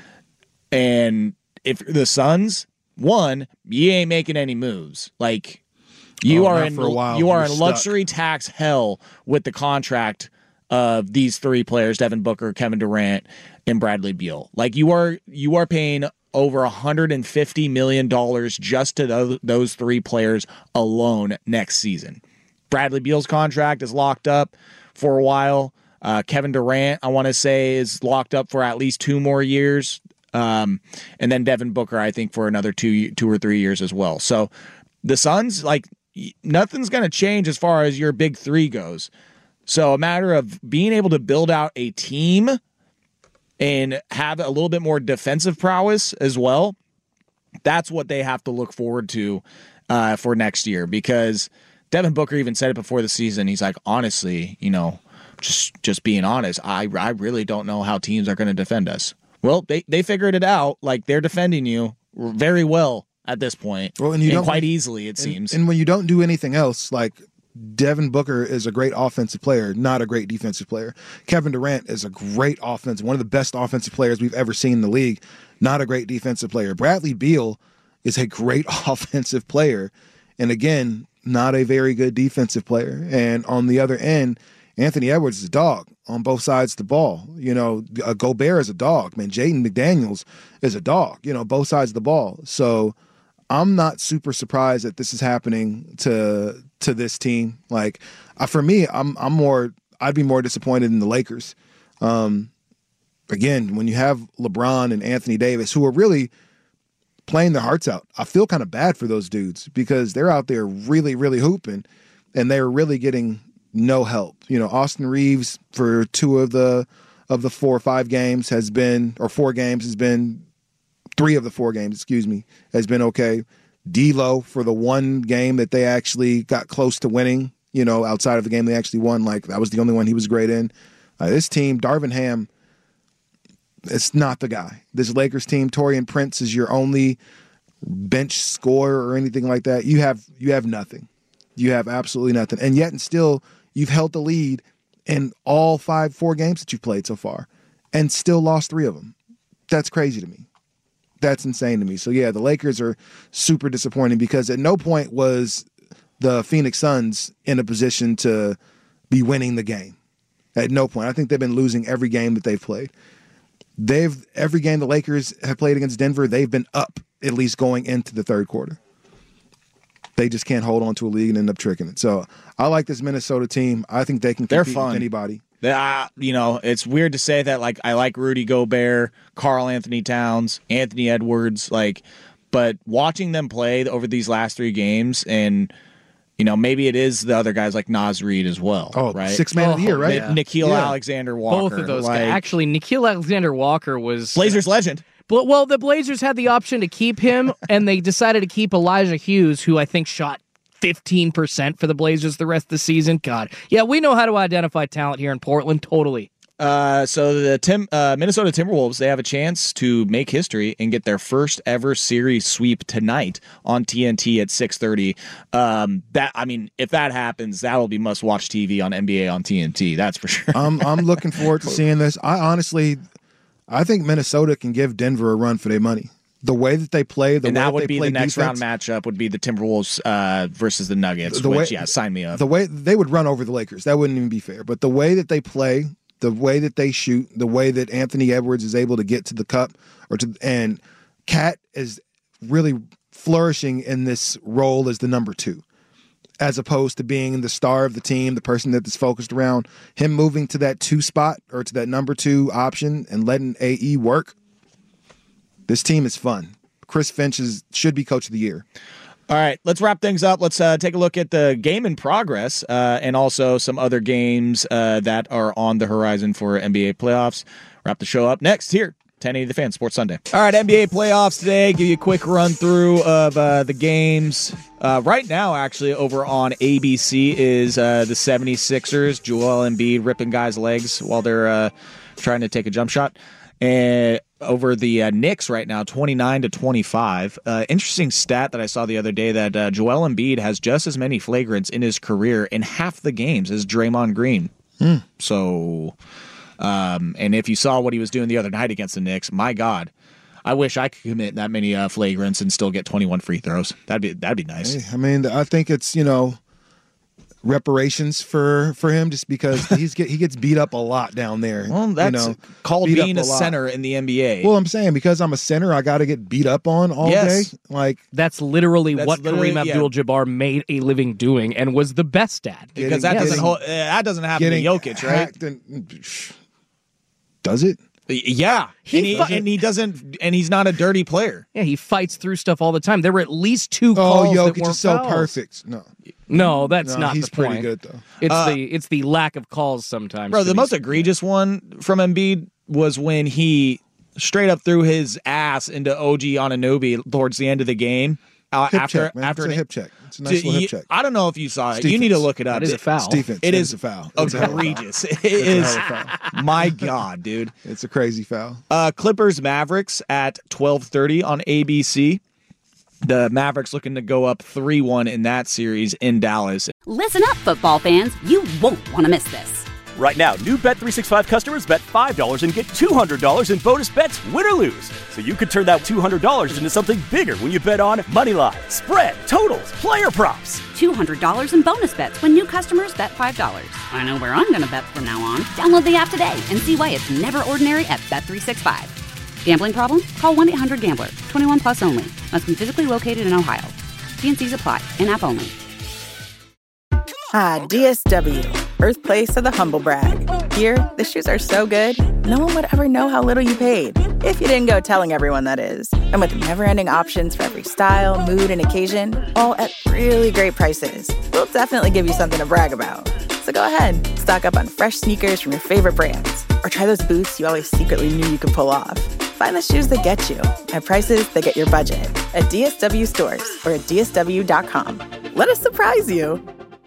And if the Suns, one, you ain't making any moves. Like, you are in luxury tax hell with the contract of these 3 players, Devin Booker, Kevin Durant, and Bradley Beal. Like, you are paying over $150 million just to those 3 players alone next season. Bradley Beal's contract is locked up for a while. Kevin Durant, I want to say, is locked up for at least 2 more years. And then Devin Booker, I think, for another 2 or 3 years as well. So the Suns, like, nothing's going to change as far as your big 3 goes. So a matter of being able to build out a team and have a little bit more defensive prowess as well. That's what they have to look forward to for next year, because Devin Booker even said it before the season. He's like, honestly, just being honest, I really don't know how teams are going to defend us. Well, they figured it out. Like, they're defending you very well at this point. Well, and quite easily, it seems. And when you don't do anything else, like, Devin Booker is a great offensive player, not a great defensive player. Kevin Durant is a great one of the best offensive players we've ever seen in the league, not a great defensive player. Bradley Beal is a great offensive player, and again, not a very good defensive player. And on the other end, Anthony Edwards is a dog on both sides of the ball. Gobert is a dog. Man, Jaden McDaniels is a dog, both sides of the ball. So I'm not super surprised that this is happening to this team. Like, for me, I'd be more disappointed in the Lakers. Again, when you have LeBron and Anthony Davis, who are really playing their hearts out, I feel kind of bad for those dudes because they're out there really, really hooping, and they're really getting no help. Austin Reeves for 2 of the 4 or 5 games has been, or 4 games has been, 3 of the 4 games, has been okay. D'Lo for the 1 game that they actually got close to winning, outside of the game they actually won, like, that was the only one he was great in. This team, Darvin Ham, it's not the guy. This Lakers team, Taurean Prince is your only bench scorer or anything like that. You have nothing. You have absolutely nothing. And yet and still, you've held the lead in all 4 games that you've played so far and still lost 3 of them. That's crazy to me. That's insane to me. So, yeah, the Lakers are super disappointing because at no point was the Phoenix Suns in a position to be winning the game. At no point. I think they've been losing every game that they've played. Every game the Lakers have played against Denver, they've been up at least going into the third quarter. They just can't hold on to a lead and end up tricking it. So I like this Minnesota team. I think they can compete with anybody. It's weird to say that. Like, I like Rudy Gobert, Karl Anthony Towns, Anthony Edwards, but watching them play over these last 3 games, and maybe it is the other guys like Naz Reid as well. Oh, right? 6th man of the year, right? Nickeil Alexander-Walker. Both of those guys. Actually, Nickeil Alexander-Walker was Blazers legend. Well, the Blazers had the option to keep him, and they decided to keep Elijah Hughes, who I think shot 15% for the Blazers the rest of the season. God. Yeah, we know how to identify talent here in Portland. Totally. So the Minnesota Timberwolves, they have a chance to make history and get their first ever series sweep tonight on TNT at 6:30. If that happens, that'll be must-watch TV on NBA on TNT. That's for sure. I'm looking forward to seeing this. I think Minnesota can give Denver a run for their money. The way that they play, that would be the next round matchup would be the Timberwolves versus the Nuggets. Sign me up. The way they would run over the Lakers, that wouldn't even be fair. But the way that they play the way that they shoot, the way that Anthony Edwards is able to get to the cup, and Cat is really flourishing in this role as the number 2, as opposed to being the star of the team, the person that is focused around him. Moving to that 2 spot or to that number 2 option and letting AE work. This team is fun. Chris Finch should be coach of the year. All right, let's wrap things up. Let's take a look at the game in progress and also some other games that are on the horizon for NBA playoffs. Wrap the show up next here. 1080 The Fan, Sports Sunday. All right, NBA playoffs today. Give you a quick run through of the games. Right now, actually, over on ABC is the 76ers. Joel Embiid ripping guys' legs while they're trying to take a jump shot. And over the Knicks right now, 29-25. Interesting stat that I saw the other day that Joel Embiid has just as many flagrants in his career in half the games as Draymond Green. So... and if you saw what he was doing the other night against the Knicks, my God, I wish I could commit that many flagrants and still get 21 free throws. That'd be nice. Hey, I mean, I think it's reparations for him just because he gets beat up a lot down there. Well, that's called being a center in the NBA. Well, I'm saying because I'm a center, I got to get beat up on all day. Like that's literally what Kareem Abdul-Jabbar made a living doing and was the best at. Because that doesn't happen to Jokic, right? Does it? Yeah, and he's not a dirty player. Yeah, he fights through stuff all the time. There were at least 2 calls that weren't Jokic is so fouls. Perfect. No, that's not he's the point. Pretty good though. It's the lack of calls sometimes. Bro, the most egregious one from Embiid was when he straight up threw his ass into OG Anunoby towards the end of the game. After a hip check. It's a nice little hip check. I don't know if you saw it. You need to look it up. It is a foul. It is a foul. Egregious. It is. My God, dude. It's a crazy foul. Clippers Mavericks at 12:30 on ABC. The Mavericks looking to go up 3-1 in that series in Dallas. Listen up, football fans. You won't want to miss this. Right now, new Bet365 customers bet $5 and get $200 in bonus bets, win or lose. So you could turn that $200 into something bigger when you bet on moneyline, spread, totals, player props. $200 in bonus bets when new customers bet $5. I know where I'm going to bet from now on. Download the app today and see why it's never ordinary at Bet365. Gambling problem? Call 1-800-GAMBLER. 21 plus only. Must be physically located in Ohio. T&Cs apply. In-app only. DSW, birthplace of the humble brag. Here, the shoes are so good, no one would ever know how little you paid. If you didn't go telling everyone, that is. And with never-ending options for every style, mood, and occasion, all at really great prices, we'll definitely give you something to brag about. So go ahead, stock up on fresh sneakers from your favorite brands. Or try those boots you always secretly knew you could pull off. Find the shoes that get you at prices that get your budget at DSW stores or at DSW.com. Let us surprise you.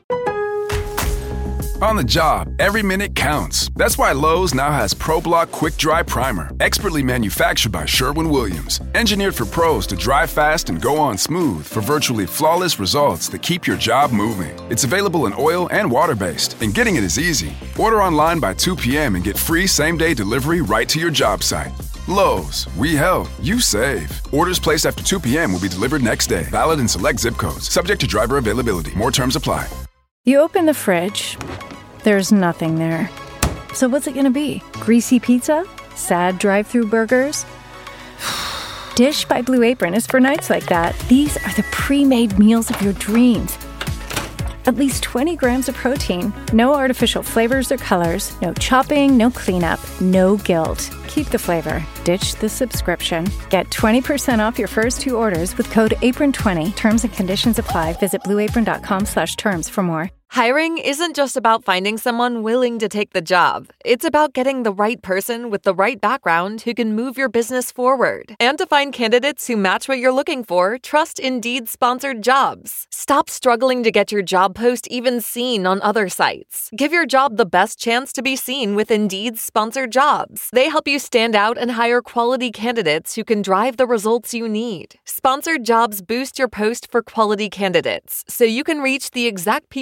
On the job, every minute counts. That's why Lowe's now has ProBlock Quick Dry Primer, expertly manufactured by Sherwin-Williams. Engineered for pros to dry fast and go on smooth for virtually flawless results that keep your job moving. It's available in oil and water-based, and getting it is easy. Order online by 2 p.m. and get free same-day delivery right to your job site. Lowe's, we help, you save. Orders placed after 2 p.m. will be delivered next day. Valid in select zip codes. Subject to driver availability. More terms apply. You open the fridge, there's nothing there. So what's it going to be? Greasy pizza? Sad drive-through burgers? Dish by Blue Apron is for nights like that. These are the pre-made meals of your dreams. At least 20 grams of protein, no artificial flavors or colors, no chopping, no cleanup, no guilt. Keep the flavor. Ditch the subscription. Get 20% off your first 2 orders with code APRON20. Terms and conditions apply. Visit blueapron.com/terms for more. Hiring isn't just about finding someone willing to take the job. It's about getting the right person with the right background who can move your business forward. And to find candidates who match what you're looking for, trust Indeed sponsored jobs. Stop struggling to get your job post even seen on other sites. Give your job the best chance to be seen with Indeed sponsored jobs. They help you stand out and hire quality candidates who can drive the results you need. Sponsored jobs boost your post for quality candidates, so you can reach the exact people you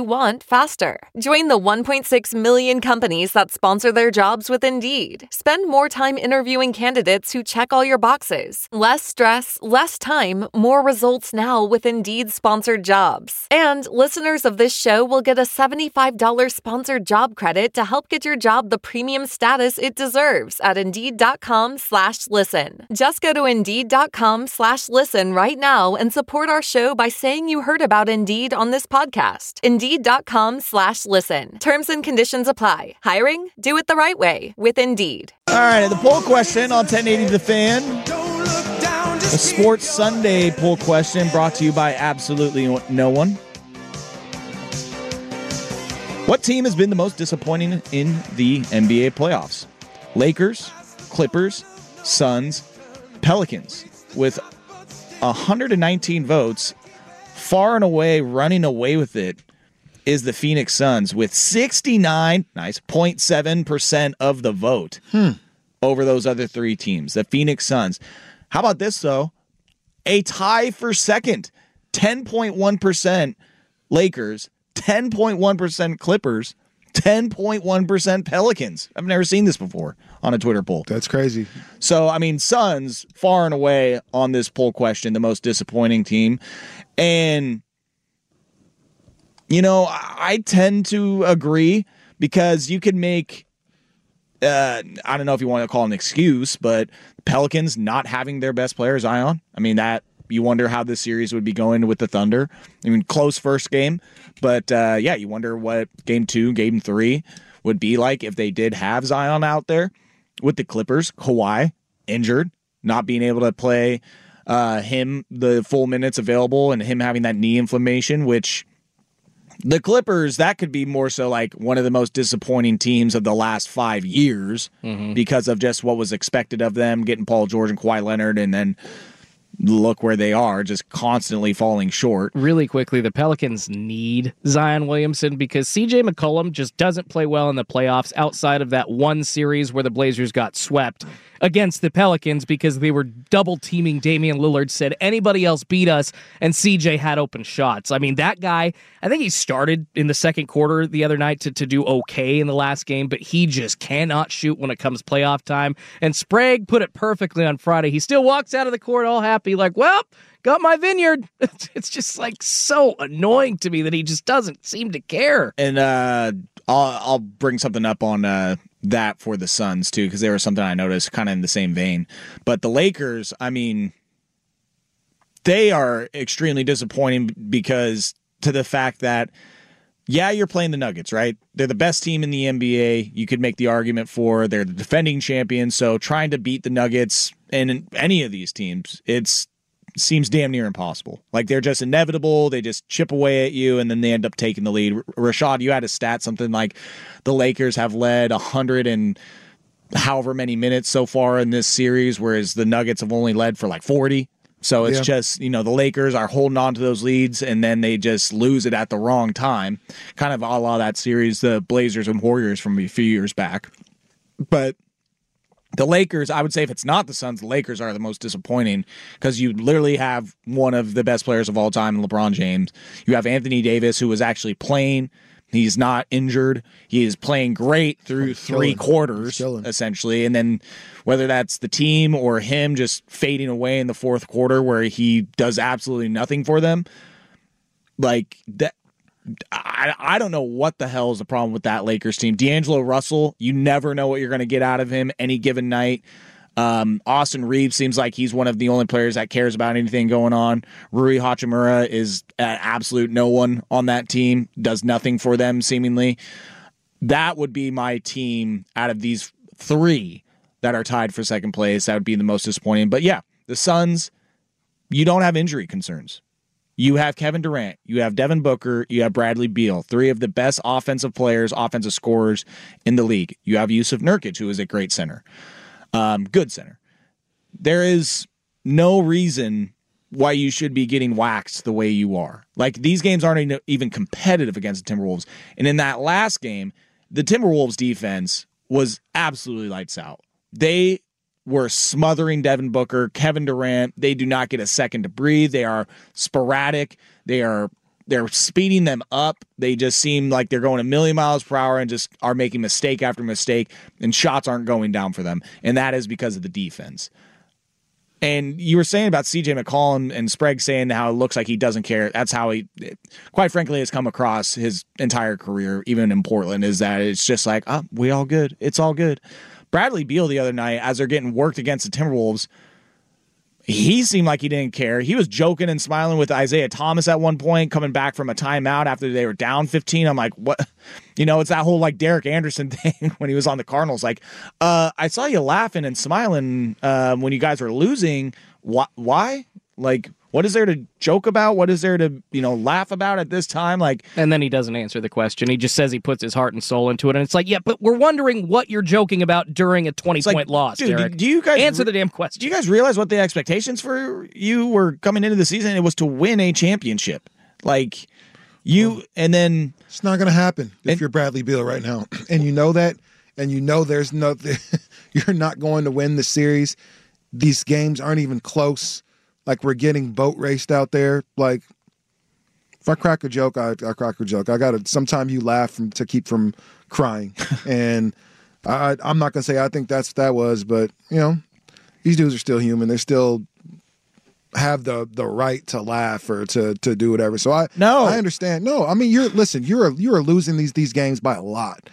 want faster. Join the 1.6 million companies that sponsor their jobs with Indeed. Spend more time interviewing candidates who check all your boxes. Less stress, less time, more results now with Indeed sponsored jobs. And listeners of this show will get a $75 sponsored job credit to help get your job the premium status it deserves at Indeed.com/listen. Just go to Indeed.com/listen right now and support our show by saying you heard about Indeed on this podcast. Indeed.com/listen. Terms and conditions apply. Hiring? Do it the right way with Indeed. All right, the poll question on 1080 The Fan. The Sports Sunday poll question brought to you by absolutely no one. What team has been the most disappointing in the NBA playoffs? Lakers, Clippers, Suns, Pelicans. With 119 votes, far and away running away with it is the Phoenix Suns with 69.7% of the vote over those other three teams, the Phoenix Suns. How about this, though? A tie for second. 10.1% Lakers, 10.1% Clippers, 10.1% Pelicans. I've never seen this before on a Twitter poll. That's crazy. So, I mean, Suns, far and away on this poll question, the most disappointing team. And, you know, I tend to agree because you could make, I don't know if you want to call it an excuse, but Pelicans not having their best player, Zion. I mean, that you wonder how this series would be going with the Thunder. I mean, close first game, but yeah, you wonder what game 2, game 3 would be like if they did have Zion out there. With the Clippers, Kawhi injured, not being able to play him the full minutes available, and him having that knee inflammation, which the Clippers, that could be more so like one of the most disappointing teams of the last 5 years because of just what was expected of them, getting Paul George and Kawhi Leonard, and then look where they are, just constantly falling short. Really quickly, the Pelicans need Zion Williamson because CJ McCollum just doesn't play well in the playoffs outside of that one series where the Blazers got swept against the Pelicans because they were double teaming Damian Lillard, said anybody else beat us, and CJ had open shots. I mean, that guy, I think he started in the second quarter the other night to do okay in the last game, but he just cannot shoot when it comes playoff time. And Sprague put it perfectly on Friday. He still walks out of the court all happy, like, well, got my vineyard. It's just like so annoying to me that he just doesn't seem to care. And I'll bring something up on that for the Suns too, because there was something I noticed kind of in the same vein. But the Lakers, I mean, they are extremely disappointing because to the fact that, yeah, you're playing the Nuggets, right? They're the best team in the NBA. You could make the argument for they're the defending champions. So trying to beat the Nuggets and any of these teams, seems damn near impossible. Like, they're just inevitable. They just chip away at you, and then they end up taking the lead. Rashad, you had a stat, something like the Lakers have led 100 and however many minutes so far in this series, whereas the Nuggets have only led for like 40. So it's just, you know, the Lakers are holding on to those leads, and then they just lose it at the wrong time. Kind of a la that series, the Blazers and Warriors from a few years back. But the Lakers, I would say if it's not the Suns, the Lakers are the most disappointing because you literally have one of the best players of all time, LeBron James. You have Anthony Davis, who was actually playing. He's not injured. He is playing great through three quarters, essentially. And then whether that's the team or him just fading away in the fourth quarter where he does absolutely nothing for them, like that. I don't know what the hell is the problem with that Lakers team. D'Angelo Russell, you never know what you're going to get out of him any given night. Austin Reeves seems like he's one of the only players that cares about anything going on. Rui Hachimura is an absolute no one on that team, does nothing for them seemingly. That would be my team out of these three that are tied for second place. That would be the most disappointing. But yeah, the Suns, you don't have injury concerns. You have Kevin Durant, you have Devin Booker, you have Bradley Beal, three of the best offensive players, offensive scorers in the league. You have Yusuf Nurkic, who is a great center, good center. There is no reason why you should be getting waxed the way you are. Like, these games aren't even competitive against the Timberwolves. And in that last game, the Timberwolves defense was absolutely lights out. They were smothering Devin Booker, Kevin Durant. They do not get a second to breathe. They are sporadic. They are they're speeding them up. They just seem like they're going a million miles per hour and just are making mistake after mistake, and shots aren't going down for them. And that is because of the defense. And you were saying about CJ McCollum and Sprague saying how it looks like he doesn't care. That's how he, quite frankly, has come across his entire career, even in Portland, is that it's just like, oh, we all good. It's all good. Bradley Beal the other night, as they're getting worked against the Timberwolves, he seemed like he didn't care. He was joking and smiling with Isaiah Thomas at one point, coming back from a timeout after they were down 15. I'm like, what? It's that whole like Derek Anderson thing when he was on the Cardinals. Like, I saw you laughing and smiling when you guys were losing. Why? Like, what is there to joke about? What is there to, laugh about at this time? Like, and then he doesn't answer the question. He just says he puts his heart and soul into it. And it's like, yeah, but we're wondering what you're joking about during a 20-point loss, dude, Derek. Do you guys answer the damn question? Do you guys realize what the expectations for you were coming into the season? It was to win a championship. Like, and then it's not going to happen if you're Bradley Beal right now. And you know that, and there's you're not going to win the series. These games aren't even close. Like, we're getting boat raced out there. Like, if I crack a joke, I crack a joke. Sometimes you laugh to keep from crying. And I'm not going to say I think that's what that was, but, these dudes are still human. They still have the right to laugh or to do whatever. So I understand. No, I mean, you are losing these games by a lot.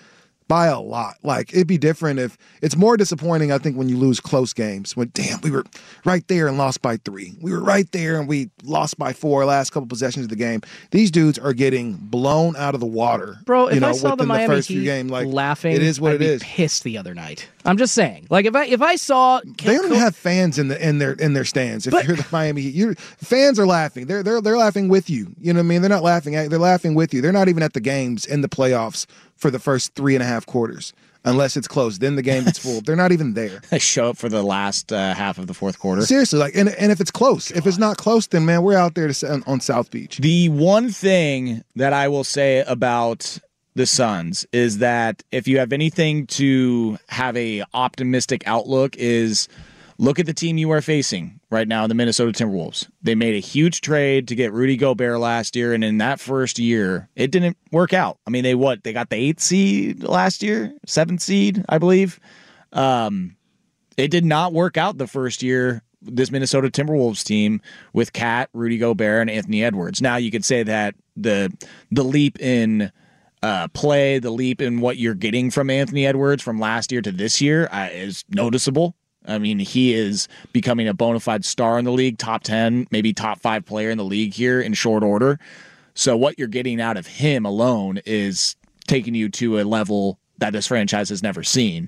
Like, it'd be different if it's more disappointing, I think, when you lose close games. When, damn, we were right there and lost by 3. We were right there and we lost by 4 last couple possessions of the game. These dudes are getting blown out of the water. Bro, if I saw the Miami Heat game, like, laughing, it is what I'd it be is. Pissed the other night. I'm just saying. Like, if I saw, they don't even have fans in their stands. If you're the Miami Heat, fans are laughing. They're laughing with you. You know what I mean? They're not laughing at. They're laughing with you. They're not even at the games in the playoffs for the first 3.5 quarters. Unless it's close, then the game is full. They're not even there. They show up for the last half of the fourth quarter. Seriously, like, and if it's close, if it's not close, then man, we're out there on South Beach. The one thing that I will say about the Suns is that if you have anything to have a optimistic outlook, is look at the team you are facing right now, the Minnesota Timberwolves. They made a huge trade to get Rudy Gobert last year, and in that first year, it didn't work out. I mean, they got the 8th seed last year, 7th seed, I believe. It did not work out the first year, this Minnesota Timberwolves team, with Cat, Rudy Gobert, and Anthony Edwards. Now, you could say that the leap in play, the leap in what you're getting from Anthony Edwards from last year to this year is noticeable. I mean, he is becoming a bona fide star in the league, top 10, maybe top 5 player in the league here in short order. So what you're getting out of him alone is taking you to a level that this franchise has never seen.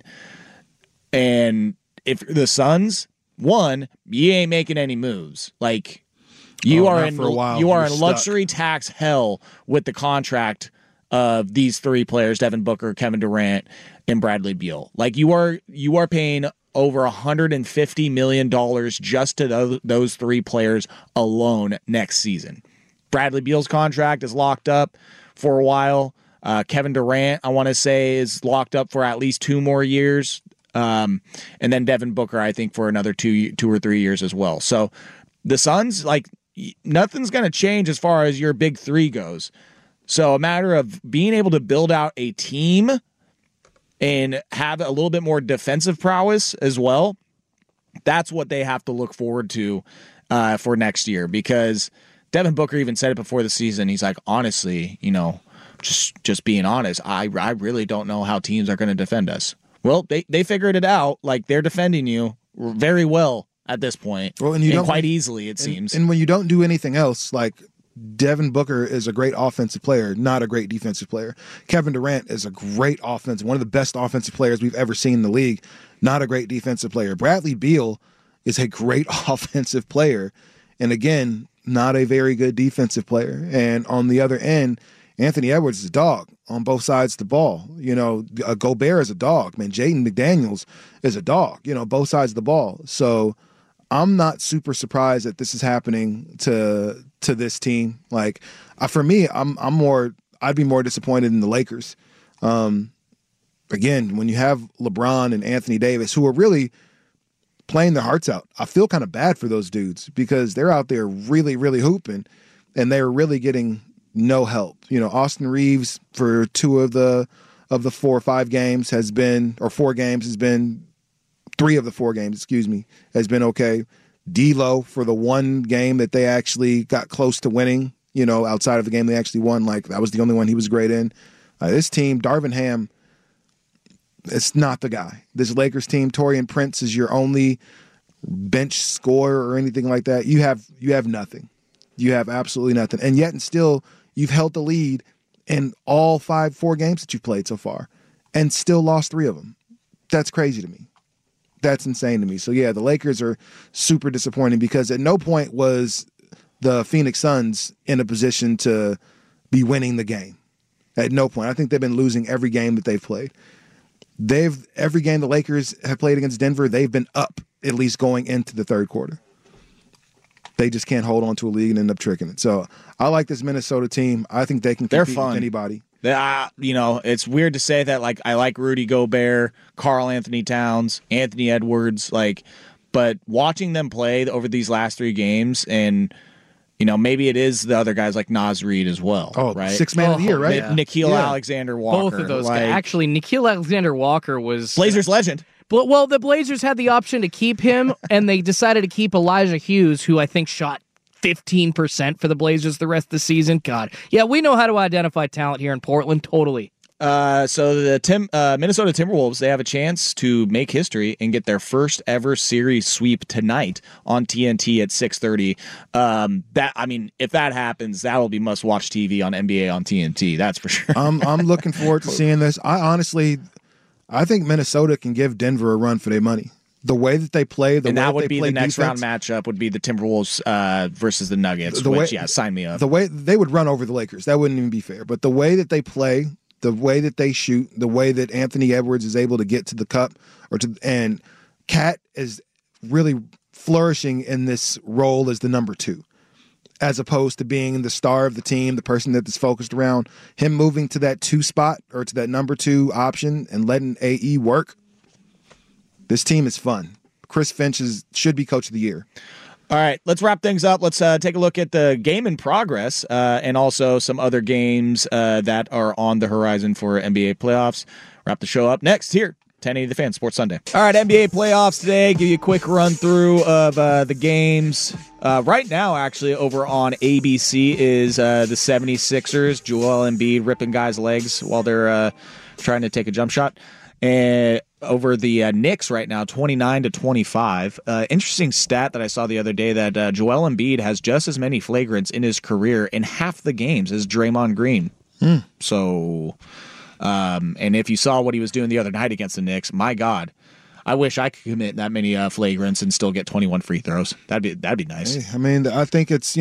And if the Suns, one, you ain't making any moves. Like, you are in luxury tax hell with the contract of these 3 players, Devin Booker, Kevin Durant, and Bradley Beal. Like, you are paying over $150 million just to those 3 players alone next season. Bradley Beal's contract is locked up for a while. Kevin Durant, I want to say, is locked up for at least 2 more years. And then Devin Booker, I think, for another 2 or 3 years as well. So the Suns, like, nothing's going to change as far as your big 3 goes. So a matter of being able to build out a team and have a little bit more defensive prowess as well. That's what they have to look forward to for next year, because Devin Booker even said it before the season. He's like, honestly, just being honest, I really don't know how teams are going to defend us. Well, they figured it out. Like, they're defending you very well at this point. Well, and quite easily, it seems. And when you don't do anything else, like, Devin Booker is a great offensive player, not a great defensive player. Kevin Durant is a great one of the best offensive players we've ever seen in the league, not a great defensive player. Bradley Beal is a great offensive player, and again, not a very good defensive player. And on the other end, Anthony Edwards is a dog on both sides of the ball. Gobert is a dog. Man, Jaden McDaniels is a dog, both sides of the ball. So I'm not super surprised that this is happening to this team. Like, for me, I'd be more disappointed in the Lakers. Again, when you have LeBron and Anthony Davis, who are really playing their hearts out, I feel kind of bad for those dudes because they're out there really, really hooping, and they're really getting no help. Austin Reeves for 2 of the 4 or 5 games has been, or 4 games has been, 3 of the 4 games, has been okay. D'Lo for the 1 game that they actually got close to winning, outside of the game they actually won, that was the only one he was great in. This team, Darvin Ham, it's not the guy. This Lakers team, Taurean Prince is your only bench scorer or anything like that. You have nothing. You have absolutely nothing. And yet and still, you've held the lead in all 4 games that you've played so far and still lost 3 of them. That's crazy to me. That's insane to me. So, yeah, the Lakers are super disappointing because at no point was the Phoenix Suns in a position to be winning the game. At no point. I think they've been losing every game that they've played. Every game the Lakers have played against Denver, they've been up at least going into the third quarter. They just can't hold on to a lead and end up tricking it. So I like this Minnesota team. I think they can compete with anybody. It's weird to say that. I like Rudy Gobert, Karl Anthony Towns, Anthony Edwards. But watching them play over these last 3 games, and maybe it is the other guys like Naz Reid as well. Oh, right? 6th man of the year, right? Nickeil Alexander-Walker. Both of those guys. Actually, Nickeil Alexander-Walker was Blazers legend. Well, the Blazers had the option to keep him, and they decided to keep Elijah Hughes, who I think shot 15% for the Blazers the rest of the season. God. Yeah, we know how to identify talent here in Portland. Totally. So the Minnesota Timberwolves, they have a chance to make history and get their first ever series sweep tonight on TNT at 6:30. If that happens, that'll be must-watch TV on NBA on TNT. That's for sure. I'm looking forward to seeing this. I think Minnesota can give Denver a run for their money. The way that they play, that would be the next round matchup would be the Timberwolves versus the Nuggets. Sign me up. The way they would run over the Lakers, that wouldn't even be fair. But the way that they play, the way that they shoot, the way that Anthony Edwards is able to get to the cup, and Cat is really flourishing in this role as the number 2, as opposed to being the star of the team, the person that is focused around him, moving to that 2 spot or to that number 2 option and letting AE work. This team is fun. Chris Finch should be coach of the year. All right, let's wrap things up. Let's take a look at the game in progress and also some other games that are on the horizon for NBA playoffs. Wrap the show up next here, 1080 The Fan, Sports Sunday. All right, NBA playoffs today. Give you a quick run through of the games. Right now, actually, over on ABC is the 76ers. Joel Embiid ripping guys' legs while they're trying to take a jump shot. And over the Knicks right now, 29-25. Interesting stat that I saw the other day that Joel Embiid has just as many flagrants in his career in half the games as Draymond Green. So, and if you saw what he was doing the other night against the Knicks, my God, I wish I could commit that many flagrants and still get 21 free throws. That'd be nice. Hey, I think it's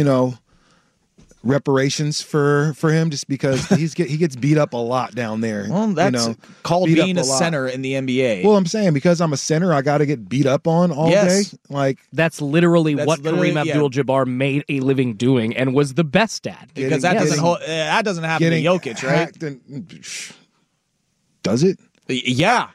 reparations for him just because he gets beat up a lot down there. Well, that's called being a center in the NBA. Well, I'm saying because I'm a center, I got to get beat up on all day. That's literally what Kareem Abdul-Jabbar made a living doing and was the best at. Because that doesn't happen to Jokic, right? Does it? Yeah,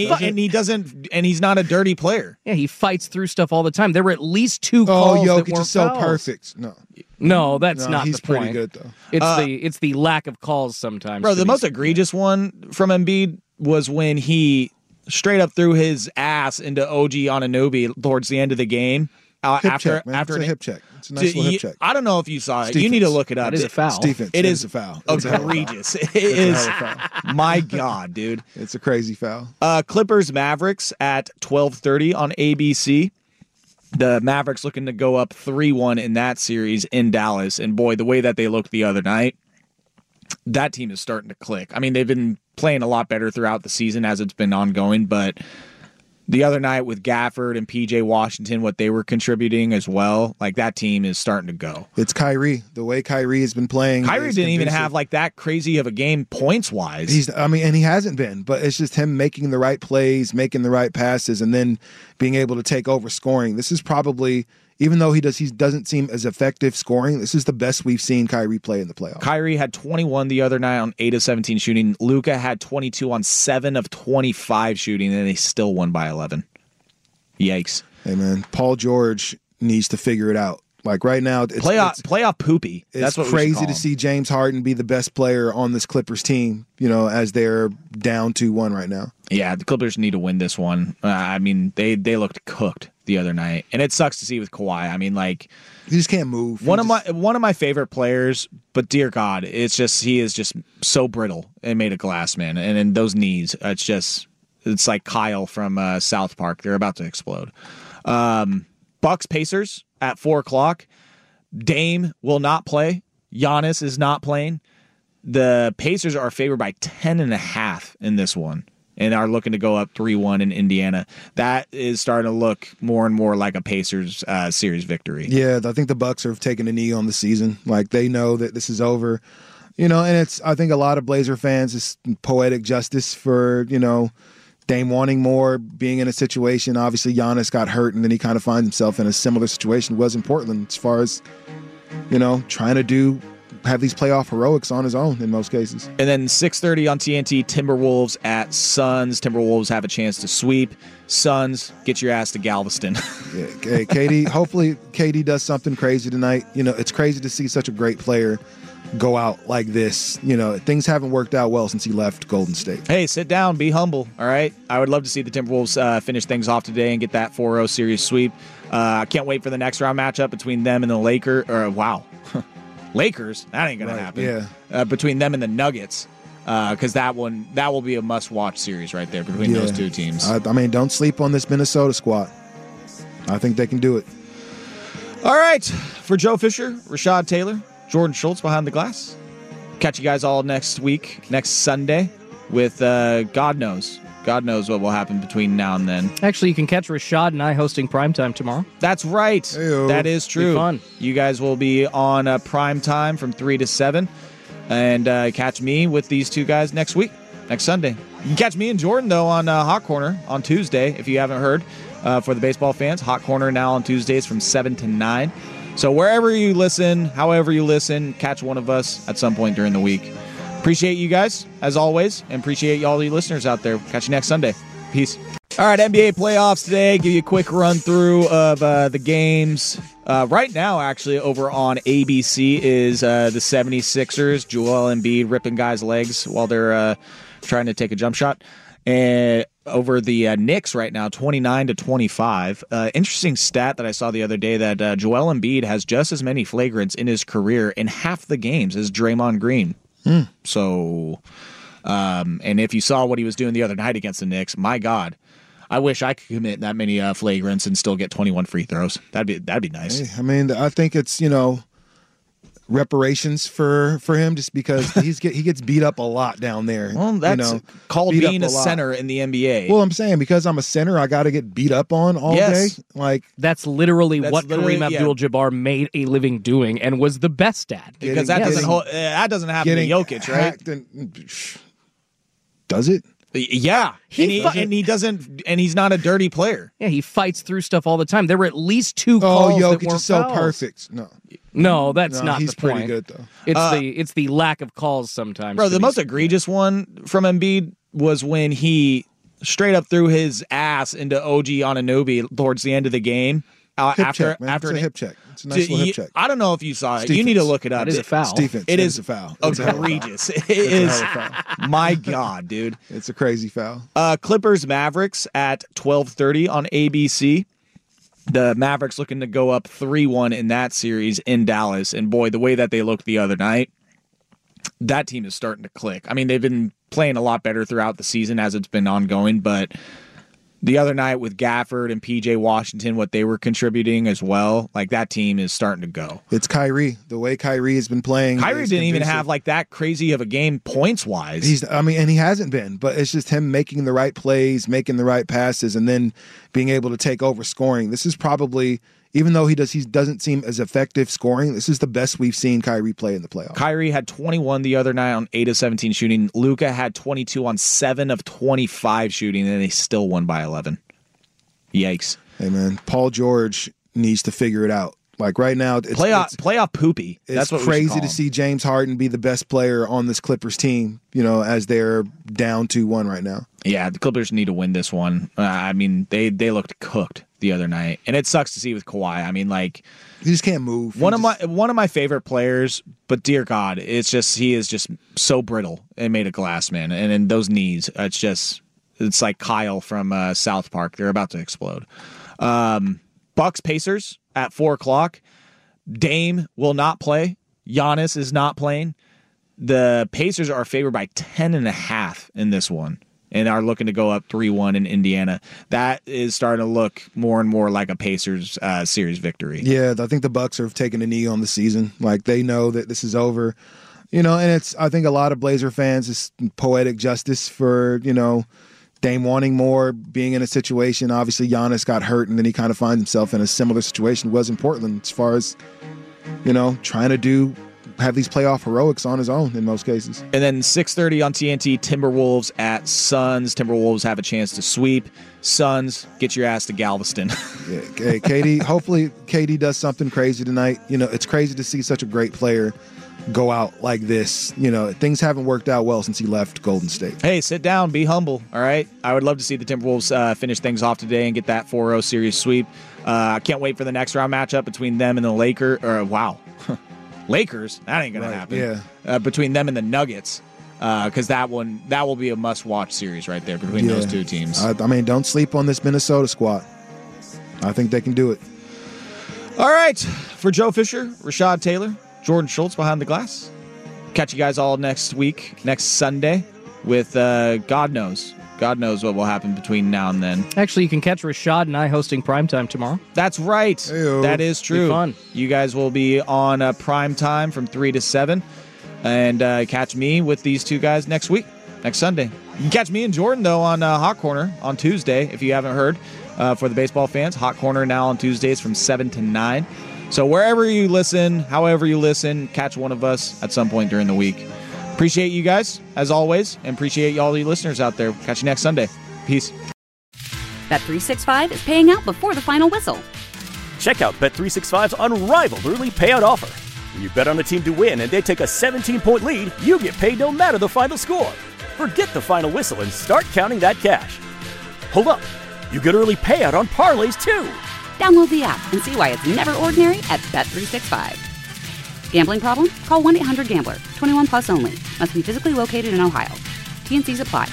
and he's not a dirty player. Yeah, he fights through stuff all the time. There were at least 2 calls that weren't is so fouls. Perfect. No, that's not he's the point. Pretty good though. It's the lack of calls sometimes. Bro, the most egregious one from Embiid was when he straight up threw his ass into OG Anunoby towards the end of the game. After a hip check. It's a nice little hip check. I don't know if you saw it. You need to look it up. It is a foul. It is a foul. Egregious. It is. My God, dude. It's a crazy foul. Clippers Mavericks at 12:30 on ABC. The Mavericks looking to go up 3-1 in that series in Dallas. And boy, the way that they looked the other night, that team is starting to click. I mean, they've been playing a lot better throughout the season as it's been ongoing, but the other night with Gafford and PJ Washington, what they were contributing as well, that team is starting to go. It's Kyrie. The way Kyrie has been playing. Kyrie didn't even have that crazy of a game points-wise. And he hasn't been, but it's just him making the right plays, making the right passes, and then being able to take over scoring. This is probably, even though he doesn't seem as effective scoring, this is the best we've seen Kyrie play in the playoffs. Kyrie had 21 the other night on 8 of 17 shooting. Luka had 22 on 7 of 25 shooting, and they still won by 11. Yikes. Hey, man, Paul George needs to figure it out. Like right now, it's playoff poopy. It's That's crazy to see James Harden be the best player on this Clippers team, as they're down 2-1 right now. Yeah, the Clippers need to win this one. I mean, they looked cooked the other night, and it sucks to see with Kawhi. I mean, like, he just can't move. One of my favorite players, but dear God, he is just so brittle and made of glass, man. And in those knees, it's like Kyle from South Park. They're about to explode. Bucks Pacers at 4:00. Dame will not play. Giannis is not playing. The Pacers are favored by 10.5 in this one, and are looking to go up 3-1 in Indiana. That is starting to look more and more like a Pacers series victory. Yeah, I think the Bucks have taken a knee on the season. Like, they know that this is over. And I think a lot of Blazer fans, is poetic justice for, Dame wanting more, being in a situation. Obviously, Giannis got hurt, and then he kind of finds himself in a similar situation. Was in Portland as far as, trying to have these playoff heroics on his own in most cases. And then 6:30 on TNT, Timberwolves at Suns. Timberwolves have a chance to sweep. Suns, get your ass to Galveston. Yeah, hey, KD. Hopefully, KD does something crazy tonight. It's crazy to see such a great player go out like this. Things haven't worked out well since he left Golden State. Hey, sit down, be humble, all right? I would love to see the Timberwolves finish things off today and get that 4-0 series sweep. I can't wait for the next round matchup between them and the Lakers. Lakers? That ain't going to happen. Yeah. Between them and the Nuggets, because that will be a must-watch series right there between those two teams. I mean, don't sleep on this Minnesota squad. I think they can do it. All right. For Joe Fisher, Rashad Taylor, Jordan Schultz behind the glass. Catch you guys all next week, next Sunday, with God knows what will happen between now and then. Actually, you can catch Rashad and I hosting Primetime tomorrow. That's right. Hey-o. That is true. Be fun. You guys will be on Primetime from 3 to 7. And catch me with these two guys next week, next Sunday. You can catch me and Jordan, though, on Hot Corner on Tuesday, if you haven't heard. For the baseball fans, Hot Corner now on Tuesdays from 7 to 9. So wherever you listen, however you listen, catch one of us at some point during the week. Appreciate you guys, as always, and appreciate all you listeners out there. Catch you next Sunday. Peace. All right, NBA playoffs today. Give you a quick run-through of the games. Right now, actually, over on ABC is the 76ers. Joel Embiid ripping guys' legs while they're trying to take a jump shot. And over the Knicks right now, 29-25. Interesting stat that I saw the other day that Joel Embiid has just as many flagrants in his career in half the games as Draymond Green. So, and if you saw what he was doing the other night against the Knicks, my God, I wish I could commit that many flagrants and still get 21 free throws. That'd be nice. Hey, I mean, I think it's reparations for him just because he gets beat up a lot down there. Well, that's called being a center in the NBA. Well, I'm saying because I'm a center, I got to get beat up on all day. Like that's literally what Kareem Abdul-Jabbar made a living doing and was the best at. Because that doesn't happen to Jokic, right? Does it? Yeah, he doesn't, and he's not a dirty player. Yeah, he fights through stuff all the time. There were at least 2 calls that Jokic were is so fouls. perfect. No, that's not he's the point. Pretty good though. It's the lack of calls sometimes. Bro, the most egregious one from Embiid was when he straight up threw his ass into OG Anunoby towards the end of the game. After a hip check. It's a nice little hip check. I don't know if you saw it. You need to look it up. That is a foul. It is a foul. It's egregious. It is. My God, dude. It's a crazy foul. Clippers Mavericks at 12:30 on ABC. The Mavericks looking to go up 3-1 in that series in Dallas. And boy, the way that they looked the other night, that team is starting to click. I mean, they've been playing a lot better throughout the season as it's been ongoing, but the other night with Gafford and PJ Washington, what they were contributing as well, like that team is starting to go. It's Kyrie. The way Kyrie has been playing. Kyrie didn't even have like that crazy of a game points wise. And he hasn't been, but it's just him making the right plays, making the right passes, and then being able to take over scoring. This is probably, even though he doesn't seem as effective scoring, this is the best we've seen Kyrie play in the playoffs. Kyrie had 21 the other night on 8 of 17 shooting. Luka had 22 on 7 of 25 shooting, and they still won by 11. Yikes. Hey, man, Paul George needs to figure it out. Like right now, it's playoff poopy. That's what crazy to see James Harden be the best player on this Clippers team, as they're down 2-1 right now. Yeah, the Clippers need to win this one. I mean, they looked cooked the other night, and it sucks to see with Kawhi. I mean, like, he just can't move. One of my favorite players, but dear God, he is just so brittle and made of glass, man. And in those knees, it's like Kyle from South Park. They're about to explode. Bucks Pacers at 4:00. Dame will not play. Giannis is not playing. The Pacers are favored by 10.5 in this one and are looking to go up 3-1 in Indiana. That is starting to look more and more like a Pacers series victory. Yeah, I think the Bucks are taking a knee on the season. Like, they know that this is over. And I think a lot of Blazer fans, it's poetic justice for, Dame wanting more, being in a situation. Obviously, Giannis got hurt, and then he kind of finds himself in a similar situation. Was in Portland as far as, trying to have these playoff heroics on his own in most cases. And then 6:30 on TNT, Timberwolves at Suns. Timberwolves have a chance to sweep. Suns, get your ass to Galveston. Yeah, hey, KD. Hopefully, KD does something crazy tonight. It's crazy to see such a great player go out like this. Things haven't worked out well since he left Golden State. Hey, sit down, be humble, all right? I would love to see the Timberwolves finish things off today and get that 4-0 series sweep. I can't wait for the next round matchup between them and the Lakers. Lakers? That ain't going to happen. Yeah. Between them and the Nuggets, because that will be a must-watch series right there between those two teams. Don't sleep on this Minnesota squad. I think they can do it. All right. For Joe Fisher, Rashad Taylor, Jordan Schultz behind the glass. Catch you guys all next Sunday with God knows what will happen between now and then. Actually, you can catch Rashad and I hosting Primetime tomorrow. That's right. Hey-o. That is true. Be fun. You guys will be on Primetime from 3 to 7. And catch me with these two guys next Sunday. You can catch me and Jordan, though, on Hot Corner on Tuesday, if you haven't heard. For the baseball fans, Hot Corner now on Tuesdays from 7 to 9. So wherever you listen, however you listen, catch one of us at some point during the week. Appreciate you guys, as always, and appreciate all you listeners out there. Catch you next Sunday. Peace. Bet365 is paying out before the final whistle. Check out Bet365's unrivaled early payout offer. When you bet on a team to win and they take a 17-point lead, you get paid no matter the final score. Forget the final whistle and start counting that cash. Hold up. You get early payout on parlays, too. Download the app and see why it's never ordinary at Bet365. Gambling problem? Call 1-800-GAMBLER. 21 plus only. Must be physically located in Ohio. T&Cs apply.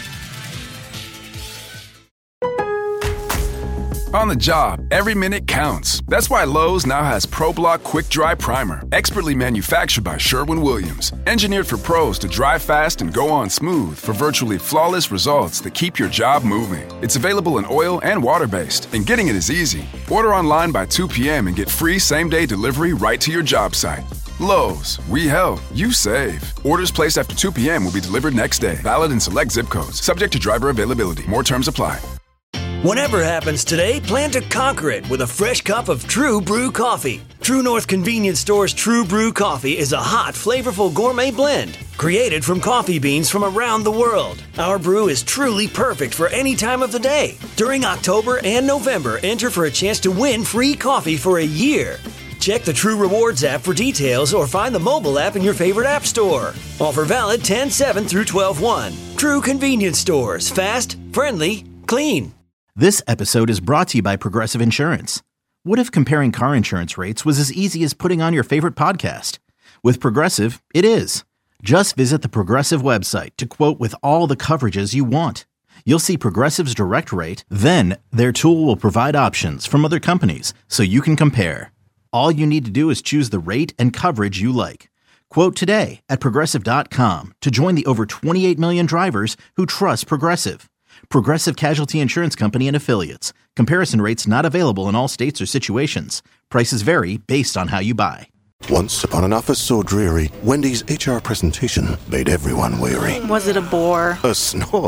On the job, every minute counts. That's why Lowe's now has ProBlock Quick Dry Primer, expertly manufactured by Sherwin-Williams. Engineered for pros to dry fast and go on smooth for virtually flawless results that keep your job moving. It's available in oil and water-based, and getting it is easy. Order online by 2 p.m. and get free same-day delivery right to your job site. Lowe's, we help, you save. Orders placed after 2 p.m. will be delivered next day. Valid in select zip codes. Subject to driver availability. More terms apply. Whatever happens today, plan to conquer it with a fresh cup of True Brew coffee. True North Convenience Store's True Brew coffee is a hot, flavorful gourmet blend created from coffee beans from around the world. Our brew is truly perfect for any time of the day. During October and November, enter for a chance to win free coffee for a year. Check the True Rewards app for details or find the mobile app in your favorite app store. Offer valid 10/7 through 12/1. True Convenience Stores. Fast, friendly, clean. This episode is brought to you by Progressive Insurance. What if comparing car insurance rates was as easy as putting on your favorite podcast? With Progressive, it is. Just visit the Progressive website to quote with all the coverages you want. You'll see Progressive's direct rate, then their tool will provide options from other companies so you can compare. All you need to do is choose the rate and coverage you like. Quote today at Progressive.com to join the over 28 million drivers who trust Progressive. Progressive Casualty Insurance Company and Affiliates. Comparison rates not available in all states or situations. Prices vary based on how you buy. Once upon an office so dreary, Wendy's HR presentation made everyone weary. Was it a bore? A snore?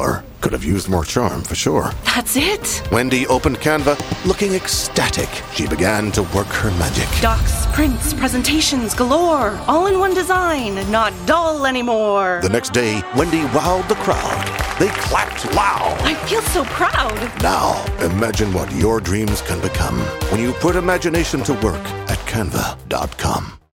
Could have used more charm, for sure. That's it. Wendy opened Canva, looking ecstatic. She began to work her magic. Docs, prints, presentations galore. All in one design. Not dull anymore. The next day, Wendy wowed the crowd. They clapped loud. I feel so proud. Now, imagine what your dreams can become when you put imagination to work at Canva.com.